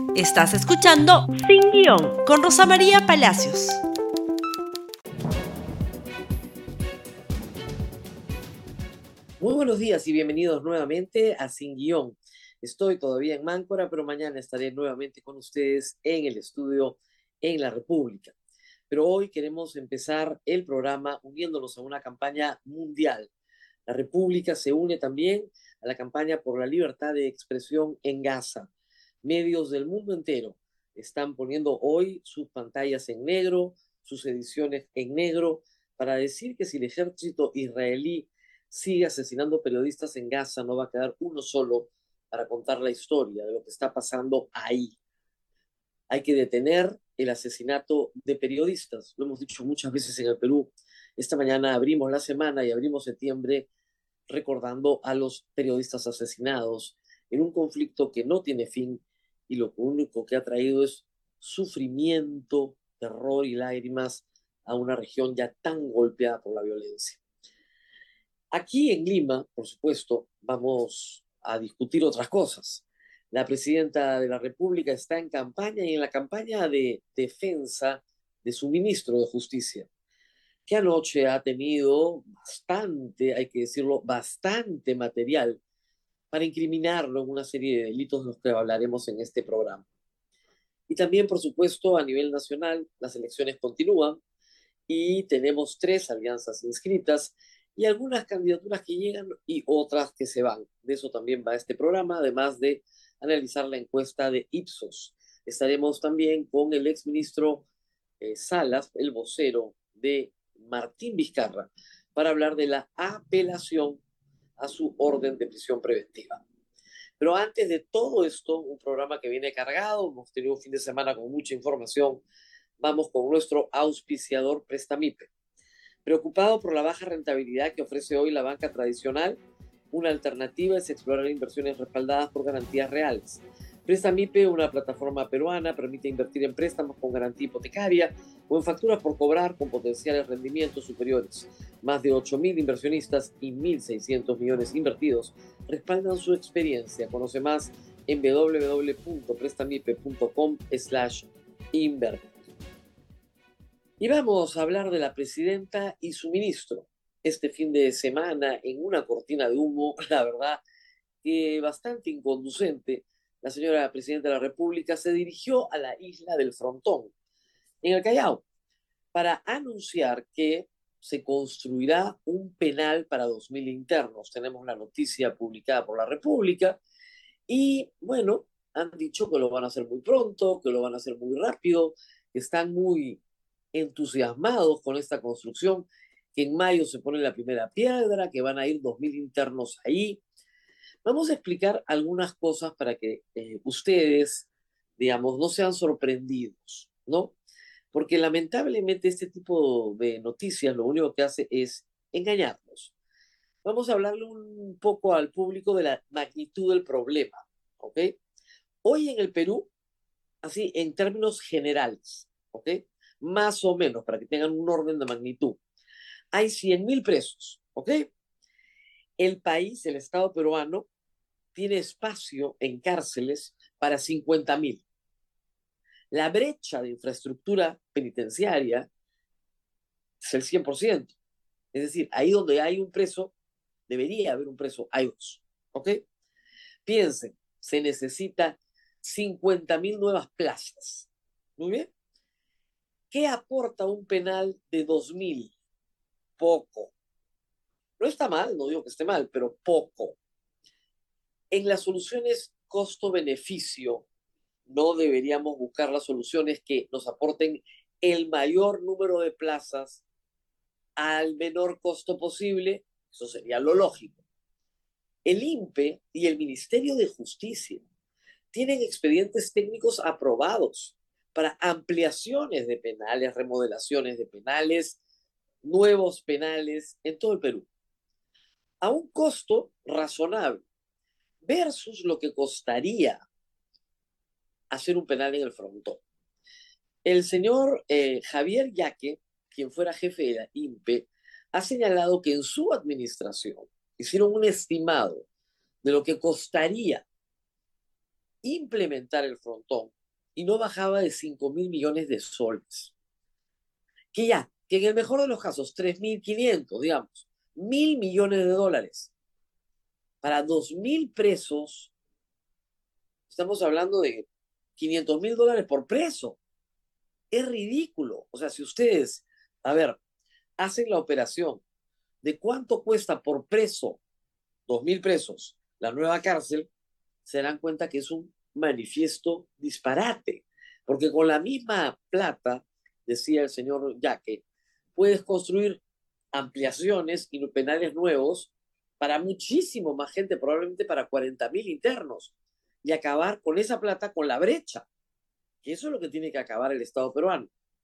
Estás escuchando Sin Guión con Rosa María Palacios. Muy buenos días y bienvenidos nuevamente a Sin Guión. Estoy todavía en Máncora, pero mañana estaré nuevamente con ustedes en el estudio en la República. Pero hoy queremos empezar el programa uniéndonos a una campaña mundial. La República se une también a la campaña por la libertad de expresión en Gaza. Medios del mundo entero están poniendo hoy sus pantallas en negro, sus ediciones en negro, para decir que si el ejército israelí sigue asesinando periodistas en Gaza, no va a quedar uno solo para contar la historia de lo que está pasando ahí. Hay que detener el asesinato de periodistas. Lo hemos dicho muchas veces en el Perú. Esta mañana abrimos la semana y abrimos septiembre recordando a los periodistas asesinados en un conflicto que no tiene fin y lo único que ha traído es sufrimiento, terror y lágrimas a una región ya tan golpeada por la violencia. Aquí en Lima, por supuesto, vamos a discutir otras cosas. La presidenta de la República está en campaña y en la campaña de defensa de su ministro de Justicia, que anoche ha tenido bastante, hay que decirlo, bastante material para incriminarlo en una serie de delitos de los que hablaremos en este programa. Y también, por supuesto, a nivel nacional, las elecciones continúan y tenemos 3 alianzas inscritas y algunas candidaturas que llegan y otras que se van. De eso también va este programa, además de analizar la encuesta de Ipsos. Estaremos también con el exministro Salas, el vocero de Martín Vizcarra, para hablar de la apelación a su orden de prisión preventiva. Pero antes de todo esto, un programa que viene cargado, hemos tenido un fin de semana con mucha información. Vamos con nuestro auspiciador Prestamipe. Preocupado por la baja rentabilidad que ofrece hoy la banca tradicional, una alternativa es explorar inversiones respaldadas por garantías reales. Prestamipe, una plataforma peruana, permite invertir en préstamos con garantía hipotecaria o en facturas por cobrar con potenciales rendimientos superiores. Más de 8.000 inversionistas y 1.600 millones invertidos respaldan su experiencia. Conoce más en www.prestamipe.com/invert. Y vamos a hablar de la presidenta y su ministro. Este fin de semana, en una cortina de humo, la verdad que bastante inconducente, la señora presidenta de la República se dirigió a la isla del Frontón, en el Callao, para anunciar que se construirá un penal para 2.000 internos. Tenemos la noticia publicada por la República y, bueno, han dicho que lo van a hacer muy pronto, que lo van a hacer muy rápido, que están muy entusiasmados con esta construcción, que en mayo se pone la primera piedra, que van a ir 2.000 internos ahí. Vamos a explicar algunas cosas para que ustedes, digamos, no sean sorprendidos, ¿no? Porque lamentablemente este tipo de noticias lo único que hace es engañarnos. Vamos a hablarle un poco al público de la magnitud del problema, ¿ok? Hoy en el Perú, así en términos generales, ¿ok? Más o menos, para que tengan un orden de magnitud, hay 100.000 presos, ¿ok? El país, el Estado peruano, tiene espacio en cárceles para 50.000. La brecha de infraestructura penitenciaria es el 100%. Es decir, ahí donde hay un preso, debería haber un preso, hay 2, ¿ok? Piensen, se necesita 50.000 nuevas plazas. Muy bien. ¿Qué aporta un penal de 2.000? Poco. No está mal, no digo que esté mal, pero poco. En las soluciones costo-beneficio, no deberíamos buscar las soluciones que nos aporten el mayor número de plazas al menor costo posible. Eso sería lo lógico. El INPE y el Ministerio de Justicia tienen expedientes técnicos aprobados para ampliaciones de penales, remodelaciones de penales, nuevos penales en todo el Perú, a un costo razonable, versus lo que costaría hacer un penal en el Frontón. El señor Javier Yaque, quien fuera jefe de la INPE, ha señalado que en su administración hicieron un estimado de lo que costaría implementar el Frontón y no bajaba de 5.000 millones de soles. Que en el mejor de los casos, 3.500, digamos, 1.000 millones de dólares. Para 2.000 presos, estamos hablando de 500.000 dólares por preso. Es ridículo. O sea, si ustedes, a ver, hacen la operación de cuánto cuesta por preso, 2.000 presos, la nueva cárcel, se darán cuenta que es un manifiesto disparate. Porque con la misma plata, decía el señor Yaque, puedes construir ampliaciones y penales nuevos para muchísimo más gente, probablemente para 40.000 internos, y acabar con esa plata con la brecha, que eso es lo que tiene que acabar el Estado peruano.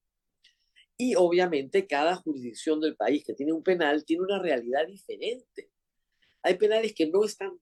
Y obviamente cada jurisdicción del país que tiene un penal tiene una realidad diferente. Hay penales que no están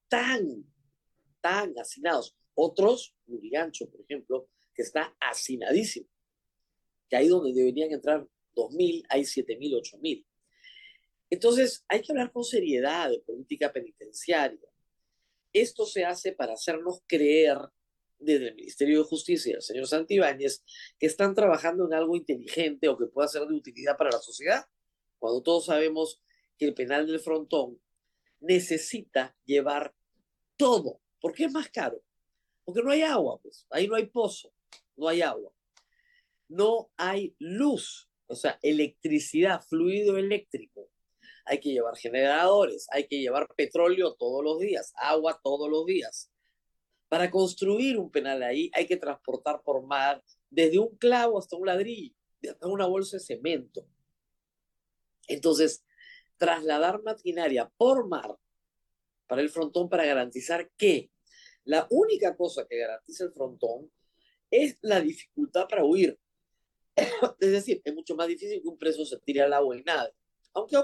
tan hacinados. Otros, Lurigancho, por ejemplo, que está hacinadísimo, que ahí donde deberían entrar 2.000, hay 7.000, 8.000. Entonces, hay que hablar con seriedad de política penitenciaria. Esto se hace para hacernos creer desde el Ministerio de Justicia y el señor Santibáñez que están trabajando en algo inteligente o que pueda ser de utilidad para la sociedad, cuando todos sabemos que el penal del Frontón necesita llevar todo, porque es más caro, porque no hay agua, pues, ahí no hay pozo, no hay agua, no hay luz, o sea, electricidad, fluido eléctrico. Hay que llevar generadores, hay que llevar petróleo todos los días, agua todos los días. Para construir un penal ahí hay que transportar por mar desde un clavo hasta un ladrillo, hasta una bolsa de cemento. Entonces, trasladar maquinaria por mar para el frontón para garantizar que la única cosa que garantiza el frontón es la dificultad para huir. Es decir, es mucho más difícil que un preso se tire al agua y nada. Aunque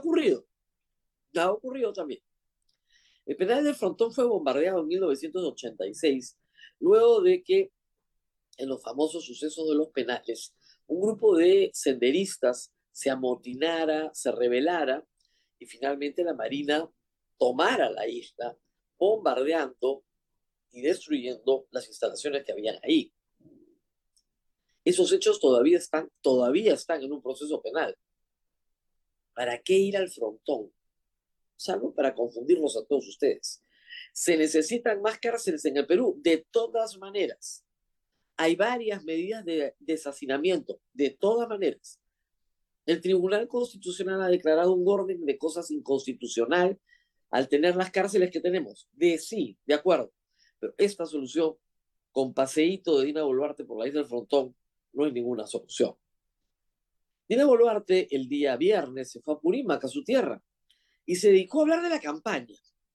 ha ocurrido también. El penal del Frontón fue bombardeado en 1986, luego de que en los famosos sucesos de los penales, un grupo de senderistas se amotinara, se rebelara y finalmente la Marina tomara la isla, bombardeando y destruyendo las instalaciones que habían ahí. Esos hechos todavía están en un proceso penal. ¿Para qué ir al Frontón? Salvo para confundirlos a todos ustedes. Se necesitan más cárceles en el Perú, de todas maneras. Hay varias medidas de deshacinamiento, de todas maneras. El Tribunal Constitucional ha declarado un orden de cosas inconstitucional al tener las cárceles que tenemos. Sí, de acuerdo. Pero esta solución, con paseíto de Dina Boluarte por la isla del Frontón, no es ninguna solución. Dina Boluarte el día viernes se fue a Purímac, a su tierra, y se dedicó a hablar de la campaña.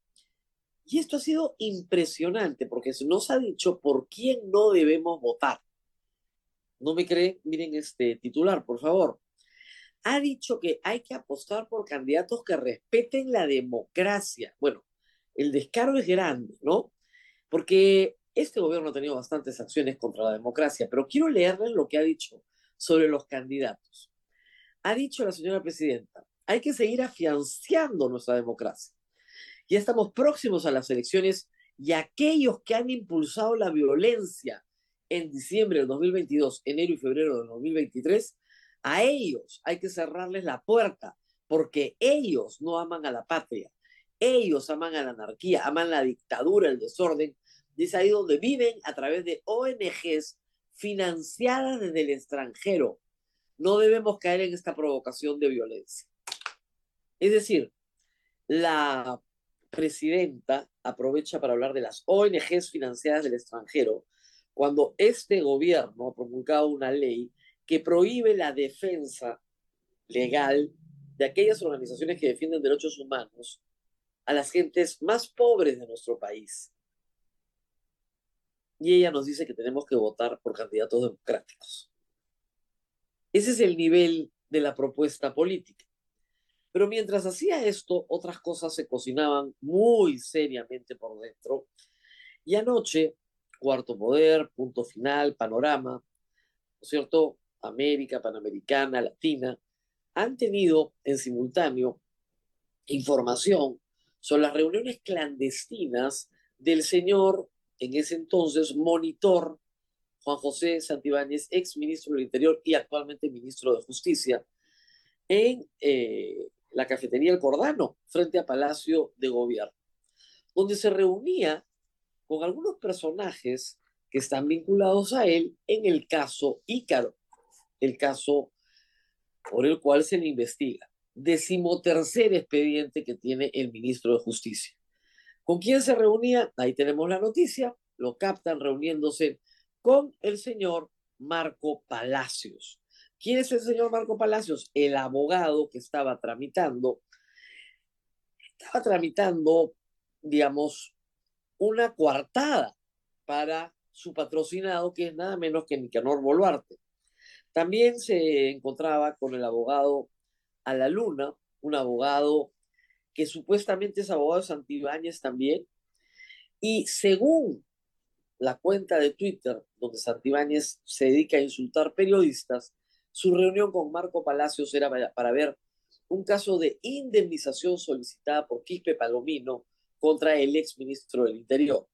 Y esto ha sido impresionante porque se nos ha dicho por quién no debemos votar. ¿No me creen? Miren este titular, por favor. Ha dicho que hay que apostar por candidatos que respeten la democracia. Bueno, el descaro es grande, ¿no? Porque este gobierno ha tenido bastantes acciones contra la democracia, pero quiero leerles lo que ha dicho sobre los candidatos. Ha dicho la señora presidenta, hay que seguir afianzando nuestra democracia. Ya estamos próximos a las elecciones y aquellos que han impulsado la violencia en diciembre del 2022, enero y febrero del 2023, a ellos hay que cerrarles la puerta porque ellos no aman a la patria, ellos aman a la anarquía, aman la dictadura, el desorden, y es ahí donde viven a través de ONGs financiadas desde el extranjero. No debemos caer en esta provocación de violencia. Es decir, la presidenta aprovecha para hablar de las ONGs financiadas del extranjero, cuando este gobierno ha promulgado una ley que prohíbe la defensa legal de aquellas organizaciones que defienden derechos humanos a las gentes más pobres de nuestro país. Y ella nos dice que tenemos que votar por candidatos democráticos. Ese es el nivel de la propuesta política. Pero mientras hacía esto, otras cosas se cocinaban muy seriamente por dentro. Y anoche, Cuarto Poder, Punto Final, Panorama, ¿no es cierto? América, Panamericana, Latina, han tenido en simultáneo información sobre las reuniones clandestinas del señor, en ese entonces, monitor Juan José Santibáñez, ex ministro del Interior y actualmente ministro de Justicia, en la cafetería El Cordano, frente a Palacio de Gobierno, donde se reunía con algunos personajes que están vinculados a él en el caso Ícaro, el caso por el cual se le investiga. 13º expediente que tiene el ministro de Justicia. ¿Con quién se reunía? Ahí tenemos la noticia, lo captan reuniéndose con el señor Marco Palacios. ¿Quién es el señor Marco Palacios? El abogado que estaba tramitando, digamos, una coartada para su patrocinado, que es nada menos que Nicanor Boluarte. También se encontraba con el abogado a la Luna, un abogado que supuestamente es abogado de Santibáñez también, y según la cuenta de Twitter, donde Santibáñez se dedica a insultar periodistas, su reunión con Marco Palacios era para ver un caso de indemnización solicitada por Quispe Palomino contra el exministro del Interior.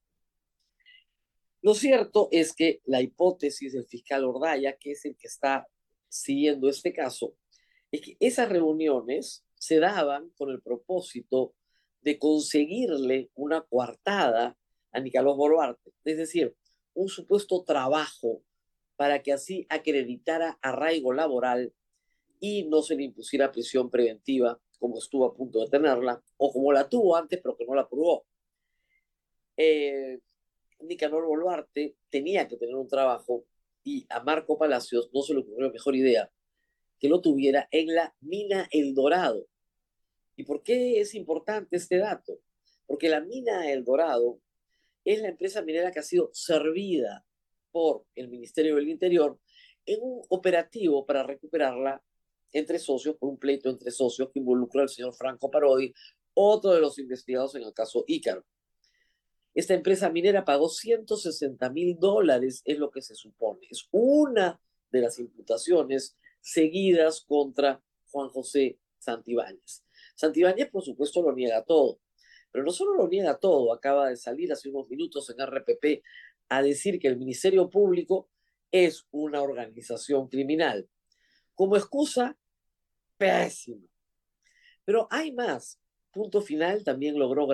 Lo cierto es que la hipótesis del fiscal Ordaya, que es el que está siguiendo este caso, es que esas reuniones se daban con el propósito de conseguirle una coartada a Nicolás Boluarte, es decir, un supuesto trabajo para que así acreditara arraigo laboral y no se le impusiera prisión preventiva, como estuvo a punto de tenerla, o como la tuvo antes, pero que no la aprobó. Nicanor Boluarte tenía que tener un trabajo y a Marco Palacios no se le ocurrió mejor idea que lo tuviera en la mina El Dorado. ¿Y por qué es importante este dato? Porque la mina El Dorado es la empresa minera que ha sido servida por el Ministerio del Interior en un operativo para recuperarla entre socios, por un pleito entre socios que involucra al señor Franco Parodi, otro de los investigados en el caso Ícaro. Esta empresa minera pagó $160,000, es lo que se supone. Es una de las imputaciones seguidas contra Juan José Santibáñez. Santibáñez, por supuesto, lo niega todo. Pero no solo lo niega todo, acaba de salir hace unos minutos en RPP a decir que el Ministerio Público es una organización criminal. Como excusa, pésima. Pero hay más. Punto Final también logró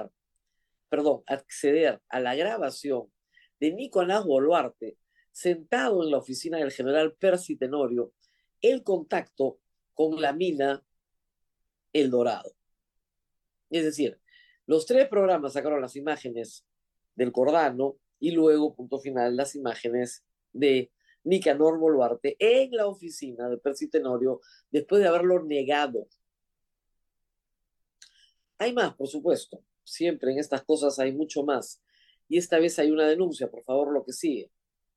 acceder a la grabación de Nicolás Boluarte sentado en la oficina del general Percy Tenorio, el contacto con la mina El Dorado. Es decir, los 3 programas sacaron las imágenes del Cordano y luego, Punto Final, las imágenes de Nicanor Boluarte en la oficina de Percy Tenorio después de haberlo negado. Hay más, por supuesto. Siempre en estas cosas hay mucho más. Y esta vez hay una denuncia, por favor, lo que sigue.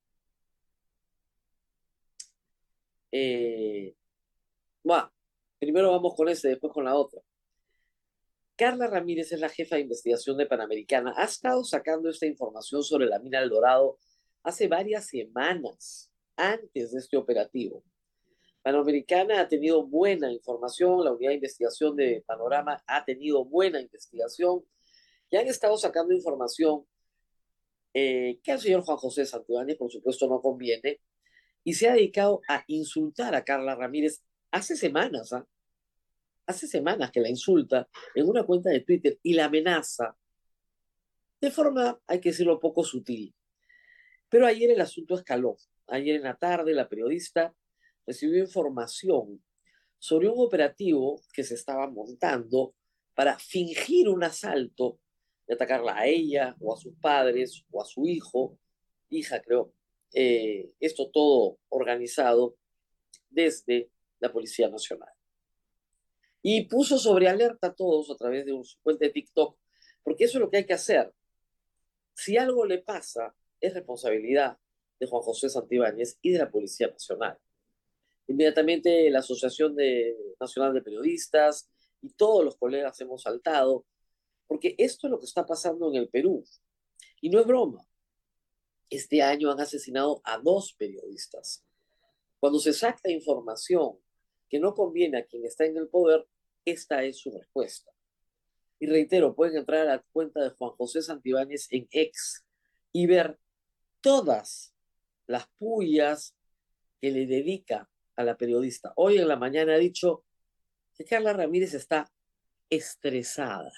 Bueno, primero vamos con ese, después con la otra. Carla Ramírez es la jefa de investigación de Panamericana. Ha estado sacando esta información sobre la mina El Dorado hace varias semanas, antes de este operativo. Panamericana ha tenido buena información, la unidad de investigación de Panorama ha tenido buena investigación y han estado sacando información que al señor Juan José Santibáñez, por supuesto, no conviene, y se ha dedicado a insultar a Carla Ramírez hace semanas, ¿ah? Hace semanas que la insulta en una cuenta de Twitter y la amenaza de forma, hay que decirlo, poco sutil. Pero ayer el asunto escaló. Ayer en la tarde la periodista recibió información sobre un operativo que se estaba montando para fingir un asalto de atacarla a ella o a sus padres o a su hija creo. Esto todo organizado desde la Policía Nacional. Y puso sobre alerta a todos a través de su cuenta de TikTok, porque eso es lo que hay que hacer. Si algo le pasa, es responsabilidad de Juan José Santibáñez y de la Policía Nacional. Inmediatamente la Nacional de Periodistas y todos los colegas hemos saltado, porque esto es lo que está pasando en el Perú. Y no es broma. Este año han asesinado a 2 periodistas. Cuando se saca información que no conviene a quien está en el poder, esta es su respuesta. Y reitero, pueden entrar a la cuenta de Juan José Santibáñez en X y ver todas las pullas que le dedica a la periodista. Hoy en la mañana ha dicho que Carla Ramírez está estresada.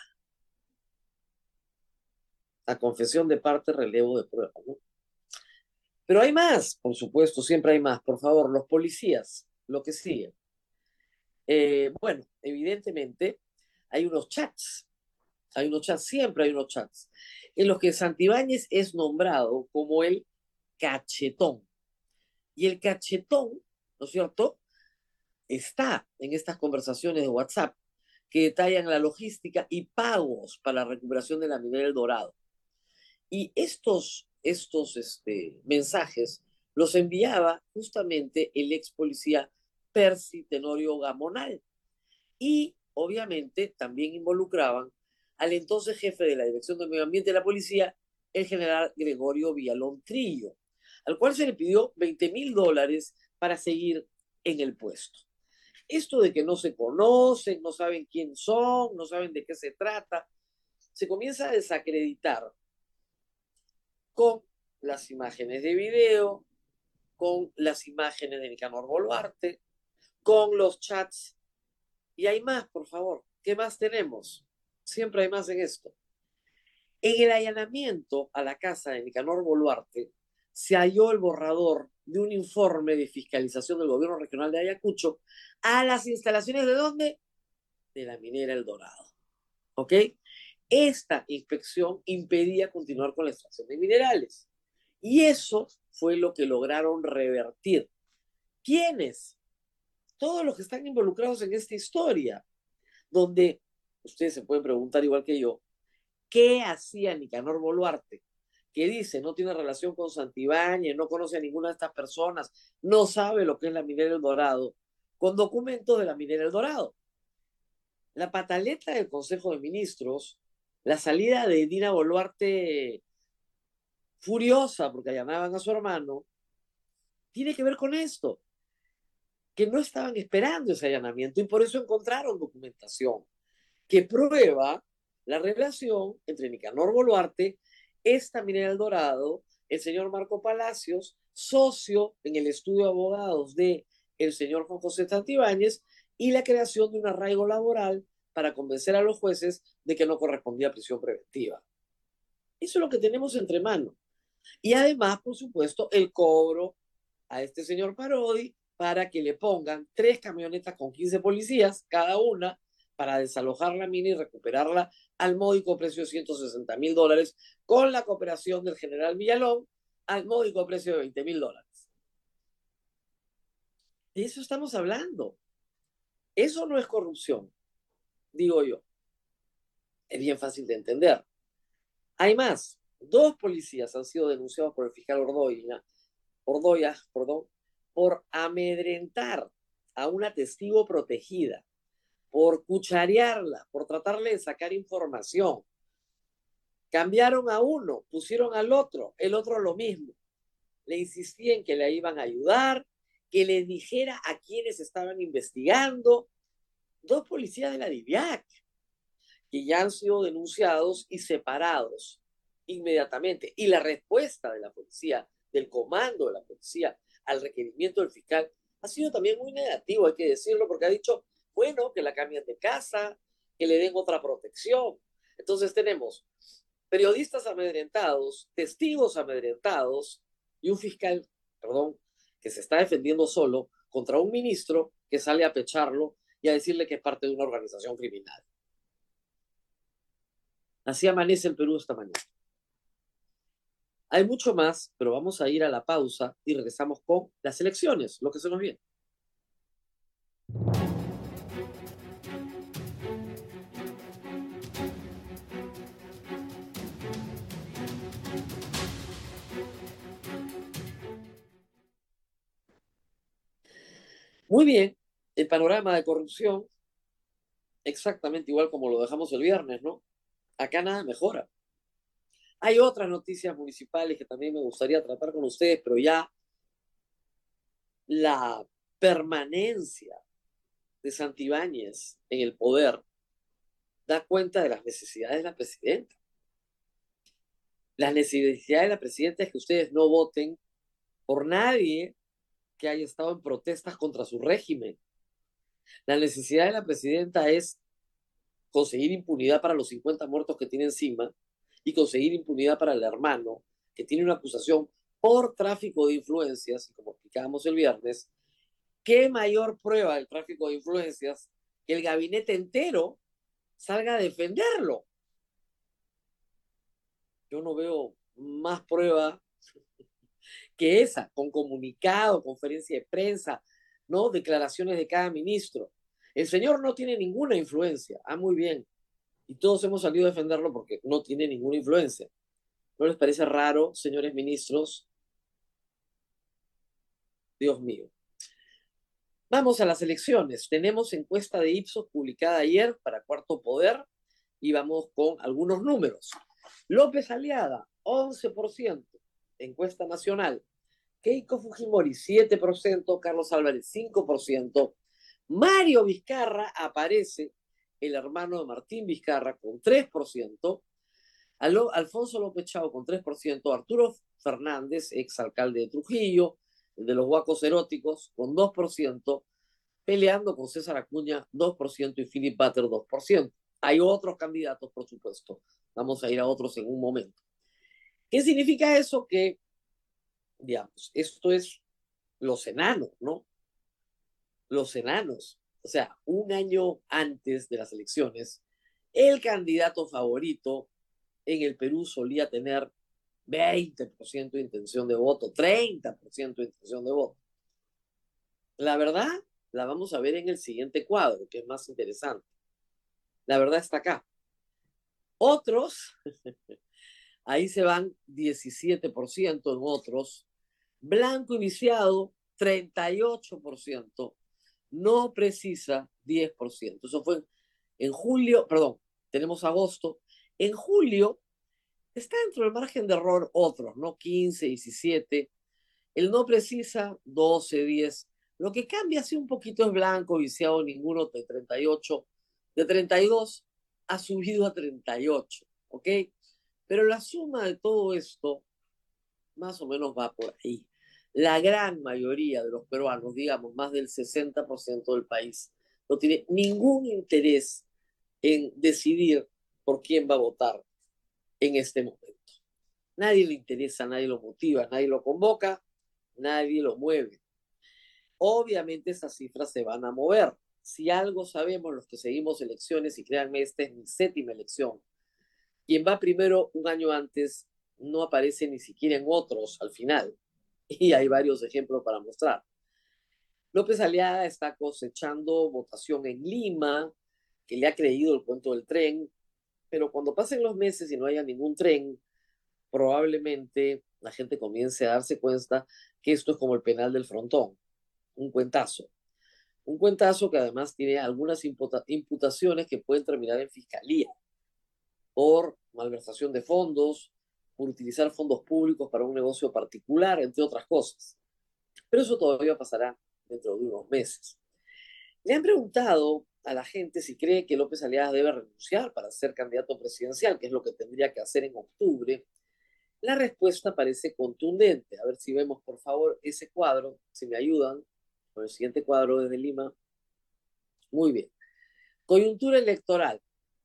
A confesión de parte, relevo de prueba, ¿no? Pero hay más, por supuesto, siempre hay más. Por favor, los policías, lo que sigue. Bueno, evidentemente hay unos chats, siempre hay unos chats, en los que Santibáñez es nombrado como el cachetón. Y el cachetón, ¿no es cierto?, está en estas conversaciones de WhatsApp que detallan la logística y pagos para la recuperación de la minera El Dorado. Y estos mensajes los enviaba justamente el ex policía Percy Tenorio Gamonal. Y obviamente también involucraban al entonces jefe de la Dirección de Medio Ambiente de la Policía, el general Gregorio Villalón Trillo, al cual se le pidió $20,000 para seguir en el puesto. Esto de que no se conocen, no saben quién son, no saben de qué se trata, se comienza a desacreditar con las imágenes de video, con las imágenes de Nicanor Boluarte, con los chats. Y hay más, por favor. ¿Qué más tenemos? Siempre hay más en esto. En el allanamiento a la casa de Nicanor Boluarte se halló el borrador de un informe de fiscalización del gobierno regional de Ayacucho a las instalaciones ¿de dónde? De la minera El Dorado. ¿Ok? Esta inspección impedía continuar con la extracción de minerales. Y eso fue lo que lograron revertir. ¿Quiénes? Todos los que están involucrados en esta historia, donde ustedes se pueden preguntar igual que yo, ¿qué hacía Nicanor Boluarte? Que dice, no tiene relación con Santibáñez, no conoce a ninguna de estas personas, no sabe lo que es la minera El Dorado, con documentos de la minera El Dorado. La pataleta del Consejo de Ministros, la salida de Dina Boluarte furiosa porque allanaban a su hermano, tiene que ver con esto, que no estaban esperando ese allanamiento y por eso encontraron documentación que prueba la relación entre Nicanor Boluarte, esta minera El Dorado, el señor Marco Palacios, socio en el estudio de abogados de el señor Juan José Santibáñez, y la creación de un arraigo laboral para convencer a los jueces de que no correspondía a prisión preventiva. Eso es lo que tenemos entre manos. Y además, por supuesto, el cobro a este señor Parodi para que le pongan 3 camionetas con 15 policías, cada una, para desalojar la mina y recuperarla al módico precio de $160,000, con la cooperación del general Villalón, al módico precio de $20,000. De eso estamos hablando. Eso no es corrupción, digo yo. Es bien fácil de entender. Hay más. 2 policías han sido denunciados por el fiscal Ordoya, por amedrentar a una testigo protegida, por cucharearla, por tratarle de sacar información. Cambiaron a uno, pusieron al otro, el otro lo mismo. Le insistían que le iban a ayudar, que les dijera a quienes estaban investigando. 2 policías de la DIVIAC, que ya han sido denunciados y separados inmediatamente. Y la respuesta de la policía, del comando de la policía, al requerimiento del fiscal, ha sido también muy negativo, hay que decirlo, porque ha dicho, bueno, que la cambien de casa, que le den otra protección. Entonces tenemos periodistas amedrentados, testigos amedrentados y un fiscal, perdón, que se está defendiendo solo contra un ministro que sale a pecharlo y a decirle que es parte de una organización criminal. Así amanece el Perú esta mañana. Hay mucho más, pero vamos a ir a la pausa y regresamos con las elecciones, lo que se nos viene. Muy bien, el panorama de corrupción, exactamente igual como lo dejamos el viernes, ¿no? Acá nada mejora. Hay otras noticias municipales que también me gustaría tratar con ustedes, pero ya la permanencia de Santibáñez en el poder da cuenta de las necesidades de la presidenta. Las necesidades de la presidenta es que ustedes no voten por nadie que haya estado en protestas contra su régimen. La necesidad de la presidenta es conseguir impunidad para los 50 muertos que tiene encima y conseguir impunidad para el hermano que tiene una acusación por tráfico de influencias, y como explicábamos el viernes, ¿qué mayor prueba del tráfico de influencias que el gabinete entero salga a defenderlo? Yo no veo más prueba que esa, con comunicado, conferencia de prensa, ¿no? Declaraciones de cada ministro. El señor no tiene ninguna influencia. Ah, muy bien. Y todos hemos salido a defenderlo porque no tiene ninguna influencia. ¿No les parece raro, señores ministros? Dios mío. Vamos a las elecciones. Tenemos encuesta de Ipsos publicada ayer para Cuarto Poder y vamos con algunos números. López Aliaga, 11%, encuesta nacional. Keiko Fujimori, 7%, Carlos Álvarez, 5%. Mario Vizcarra aparece, el hermano de Martín Vizcarra, con 3%. Alfonso López Chao con 3%. Arturo Fernández, exalcalde de Trujillo, el de los Huacos Eróticos, con 2%. Peleando con César Acuña, 2%, y Philip Butter, 2%. Hay otros candidatos, por supuesto. Vamos a ir a otros en un momento. ¿Qué significa eso? Que, digamos, esto es los enanos, ¿no? Los enanos. O sea, un año antes de las elecciones, el candidato favorito en el Perú solía tener 20% de intención de voto, 30% de intención de voto. La verdad, la vamos a ver en el siguiente cuadro, que es más interesante. La verdad está acá. Otros, ahí se van 17% en otros. Blanco y viciado, 38%. No precisa, 10%. Eso fue en julio, perdón, tenemos agosto. En julio está dentro del margen de error otros, ¿no? 15, 17. El no precisa, 12, 10. Lo que cambia así un poquito es blanco, viciado, ninguno de 38. De 32 ha subido a 38, ¿ok? Pero la suma de todo esto más o menos va por ahí. La gran mayoría de los peruanos, digamos, más del 60% del país, no tiene ningún interés en decidir por quién va a votar en este momento. Nadie le interesa, nadie lo motiva, nadie lo convoca, nadie lo mueve. Obviamente esas cifras se van a mover. Si algo sabemos los que seguimos elecciones, y créanme, esta es mi 7ª elección, quien va primero un año antes no aparece ni siquiera en otros al final. Y hay varios ejemplos para mostrar. López Aliaga está cosechando votación en Lima, que le ha creído el cuento del tren, pero cuando pasen los meses y no haya ningún tren, probablemente la gente comience a darse cuenta que esto es como el penal del Frontón, un cuentazo. Un cuentazo que además tiene algunas imputaciones que pueden terminar en fiscalía por malversación de fondos, por utilizar fondos públicos para un negocio particular, entre otras cosas. Pero eso todavía pasará dentro de unos meses. Le han preguntado a la gente si cree que López Aliaga debe renunciar para ser candidato presidencial, que es lo que tendría que hacer en octubre. La respuesta parece contundente. A ver si vemos, por favor, ese cuadro, si me ayudan, con el siguiente cuadro desde Lima. Muy bien. Coyuntura electoral.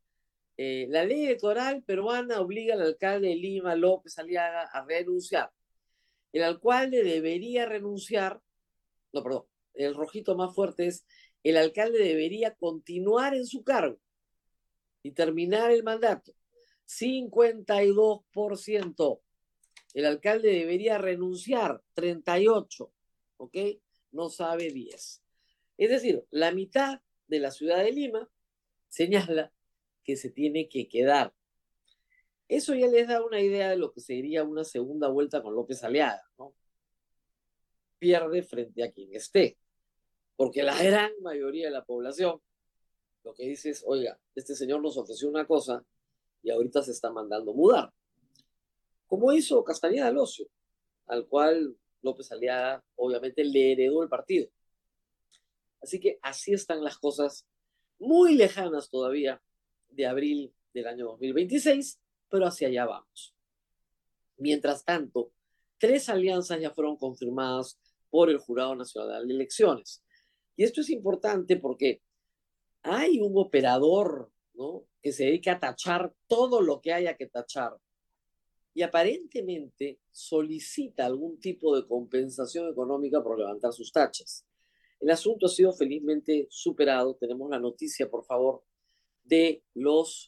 La ley electoral peruana obliga al alcalde de Lima, López Aliaga, a renunciar. El alcalde debería renunciar, no, perdón, el rojito más fuerte es, el alcalde debería continuar en su cargo y terminar el mandato. 52%. El alcalde debería renunciar, 38%, ¿ok? No sabe 10%. Es decir, la mitad de la ciudad de Lima señala que se tiene que quedar. Eso ya les da una idea de lo que sería una segunda vuelta con López Aliaga, ¿no? Pierde frente a quien esté, porque la gran mayoría de la población lo que dice es, oiga, este señor nos ofreció una cosa y ahorita se está mandando mudar. Como hizo Castañeda Alonso, al cual López Aliaga obviamente le heredó el partido. Así que así están las cosas, muy lejanas todavía de abril del año 2026, pero hacia allá vamos. Mientras tanto, 3 alianzas ya fueron confirmadas por el Jurado Nacional de Elecciones. Y esto es importante porque hay un operador, ¿no?, que se dedica a tachar todo lo que haya que tachar y aparentemente solicita algún tipo de compensación económica por levantar sus tachas. El asunto ha sido felizmente superado. Tenemos la noticia, por favor, de los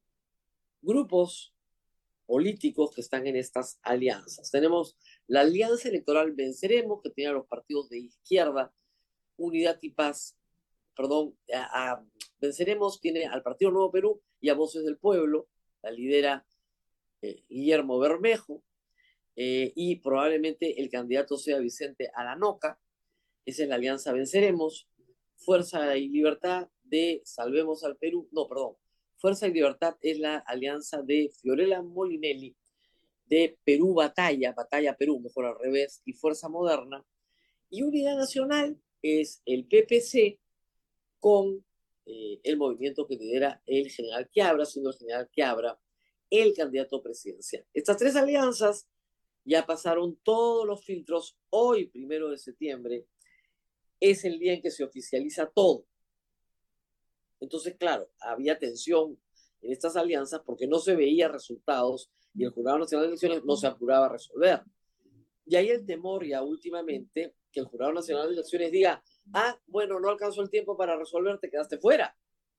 grupos políticos que están en estas alianzas. Tenemos la Alianza Electoral Venceremos, que tiene a los partidos de izquierda, Unidad y Paz, perdón, Venceremos tiene al Partido Nuevo Perú y a Voces del Pueblo, la lidera Guillermo Bermejo, y probablemente el candidato sea Vicente Aranoca. Esa es la Alianza Venceremos. Fuerza y Libertad de Salvemos al Perú, no, perdón, Fuerza y Libertad es la alianza de Fiorella Molinelli, de Perú Batalla, Batalla Perú, mejor al revés, y Fuerza Moderna. Y Unidad Nacional es el PPC con el movimiento que lidera el general Quiabra, siendo el general Quiabra el candidato presidencial. Estas 3 alianzas ya pasaron todos los filtros. Hoy, 1 de septiembre, es el día en que se oficializa todo. Entonces, claro, había tensión en estas alianzas porque no se veía resultados y el Jurado Nacional de Elecciones no se apuraba a resolver. Y hay el temor ya últimamente que el Jurado Nacional de Elecciones diga, bueno, no alcanzó el tiempo para resolver, te quedaste fuera.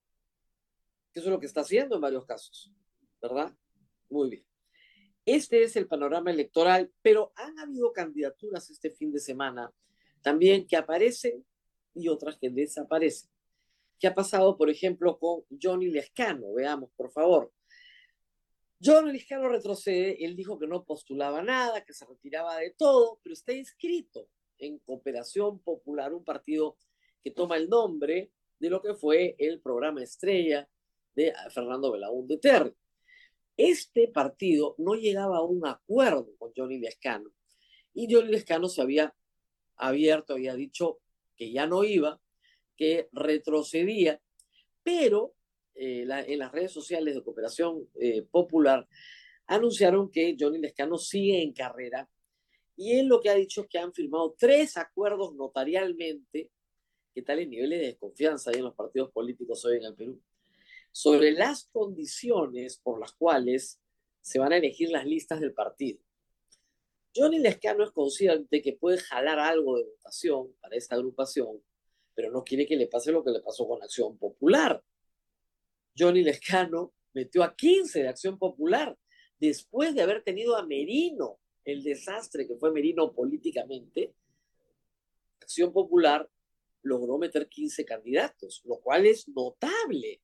Eso es lo que está haciendo en varios casos, ¿verdad? Muy bien. Este es el panorama electoral, pero han habido candidaturas este fin de semana también que aparecen y otras que desaparecen. ¿Qué ha pasado, por ejemplo, con Johnny Lescano? Veamos, por favor. Johnny Lescano retrocede. Él dijo que no postulaba nada, que se retiraba de todo, pero está inscrito en Cooperación Popular, un partido que toma el nombre de lo que fue el programa estrella de Fernando Belaúnde Terry. Este partido no llegaba a un acuerdo con Johnny Lescano y Johnny Lescano se había abierto, había dicho que ya no iba, que retrocedía, pero en las redes sociales de Cooperación Popular anunciaron que Johnny Lescano sigue en carrera y él lo que ha dicho es que han firmado 3 acuerdos notarialmente. ¿Qué tal el nivel de desconfianza hay en los partidos políticos hoy en el Perú? Sobre las condiciones por las cuales se van a elegir las listas del partido. Johnny Lescano es consciente que puede jalar algo de votación para esta agrupación, pero no quiere que le pase lo que le pasó con Acción Popular. Johnny Lescano metió a 15 de Acción Popular después de haber tenido a Merino, el desastre que fue Merino políticamente. Acción Popular logró meter 15 candidatos, lo cual es notable,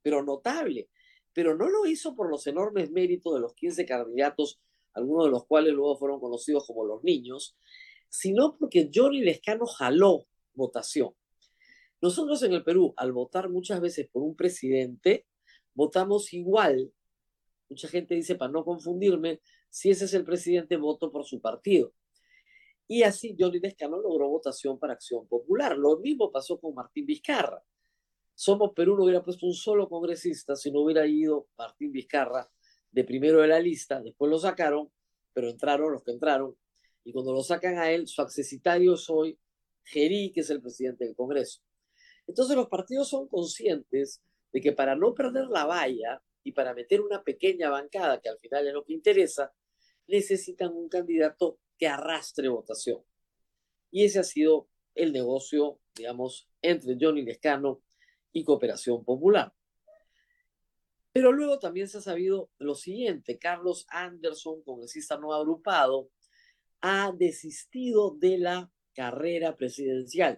pero no lo hizo por los enormes méritos de los 15 candidatos, algunos de los cuales luego fueron conocidos como los niños, sino porque Johnny Lescano jaló votación. Nosotros en el Perú, al votar muchas veces por un presidente, votamos igual. Mucha gente dice, para no confundirme, si ese es el presidente, voto por su partido. Y así Johnny Lescano logró votación para Acción Popular. Lo mismo pasó con Martín Vizcarra. Somos Perú no hubiera puesto un solo congresista si no hubiera ido Martín Vizcarra de primero de la lista, después lo sacaron, pero entraron los que entraron, y cuando lo sacan a él, su accesitario es hoy Gerí, que es el presidente del Congreso. Entonces los partidos son conscientes de que para no perder la valla y para meter una pequeña bancada, que al final es lo que interesa, necesitan un candidato que arrastre votación. Y ese ha sido el negocio, digamos, entre Johnny Lescano y Cooperación Popular. Pero luego también se ha sabido lo siguiente: Carlos Anderson, congresista no agrupado, ha desistido de la carrera presidencial.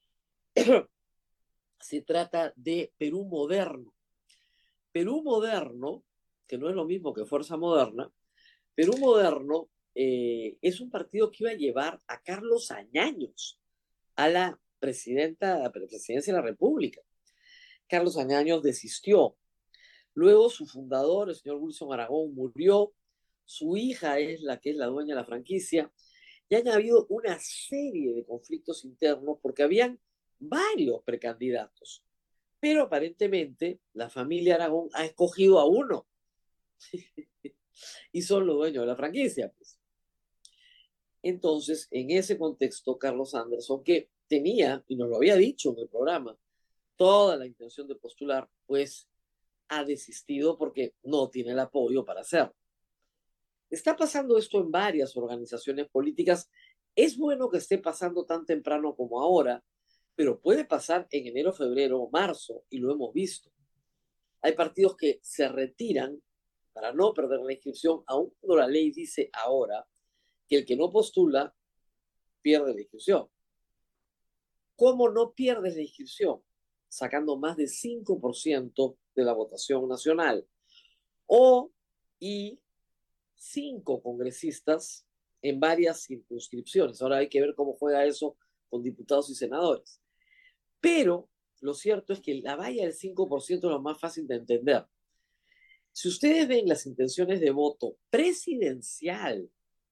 Se trata de Perú Moderno. Perú Moderno, que no es lo mismo que Fuerza Moderna, Perú Moderno es un partido que iba a llevar a Carlos Añaños a la presidencia de la República. Carlos Añaños desistió. Luego su fundador, el señor Wilson Aragón, murió. Su hija es la que es la dueña de la franquicia. Y han habido una serie de conflictos internos porque habían varios precandidatos. Pero aparentemente la familia Aragón ha escogido a uno. Y son los dueños de la franquicia, pues. Entonces, en ese contexto, Carlos Anderson, que tenía, y nos lo había dicho en el programa, toda la intención de postular, pues ha desistido porque no tiene el apoyo para hacerlo. Está pasando esto en varias organizaciones políticas. Es bueno que esté pasando tan temprano como ahora, pero puede pasar en enero, febrero o marzo, y lo hemos visto. Hay partidos que se retiran para no perder la inscripción, aun cuando la ley dice ahora que el que no postula pierde la inscripción. ¿Cómo no pierdes la inscripción? Sacando más de 5% de la votación nacional. O, y 5 congresistas en varias circunscripciones. Ahora hay que ver cómo juega eso con diputados y senadores. Pero lo cierto es que la valla del 5% es lo más fácil de entender. Si ustedes ven las intenciones de voto presidencial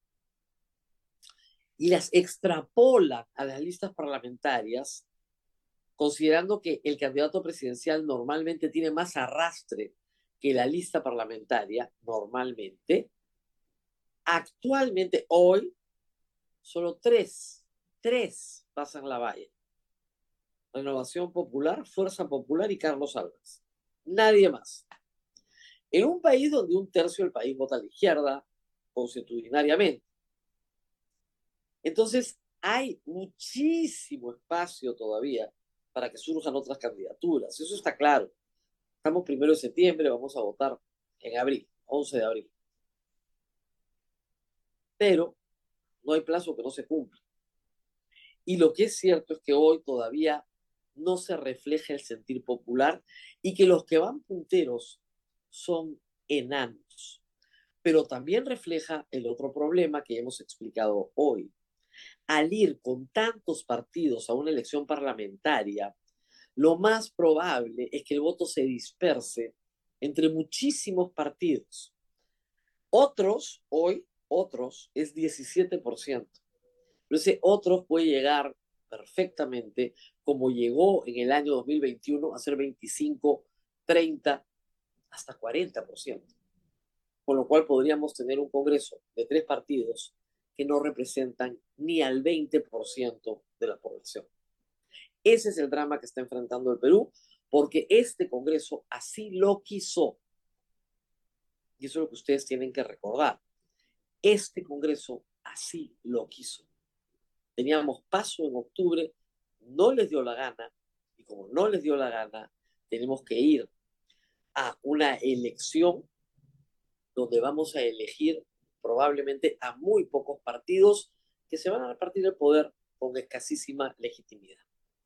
y las extrapolan a las listas parlamentarias, considerando que el candidato presidencial normalmente tiene más arrastre que la lista parlamentaria, normalmente, actualmente, hoy, solo tres pasan la valla. Renovación Popular, Fuerza Popular y Carlos Álvarez. Nadie más. En un país donde un tercio del país vota a la izquierda, constitucionariamente. Entonces, hay muchísimo espacio todavía para que surjan otras candidaturas. Eso está claro. Estamos 1 de septiembre, vamos a votar en abril, 11 de abril. Pero no hay plazo que no se cumpla. Y lo que es cierto es que hoy todavía no se refleja el sentir popular y que los que van punteros son enanos. Pero también refleja el otro problema que hemos explicado hoy. Al ir con tantos partidos a una elección parlamentaria, lo más probable es que el voto se disperse entre muchísimos partidos. Otros es 17%. Pero ese otros puede llegar perfectamente, como llegó en el año 2021, a ser 25, 30, hasta 40%. Con lo cual podríamos tener un Congreso de 3 partidos que no representan ni al 20% de la población. Ese es el drama que está enfrentando el Perú, porque este Congreso así lo quiso. Y eso es lo que ustedes tienen que recordar. Este Congreso así lo quiso. Teníamos paso en octubre, no les dio la gana, y como no les dio la gana, tenemos que ir a una elección donde vamos a elegir probablemente a muy pocos partidos que se van a repartir el poder con escasísima legitimidad.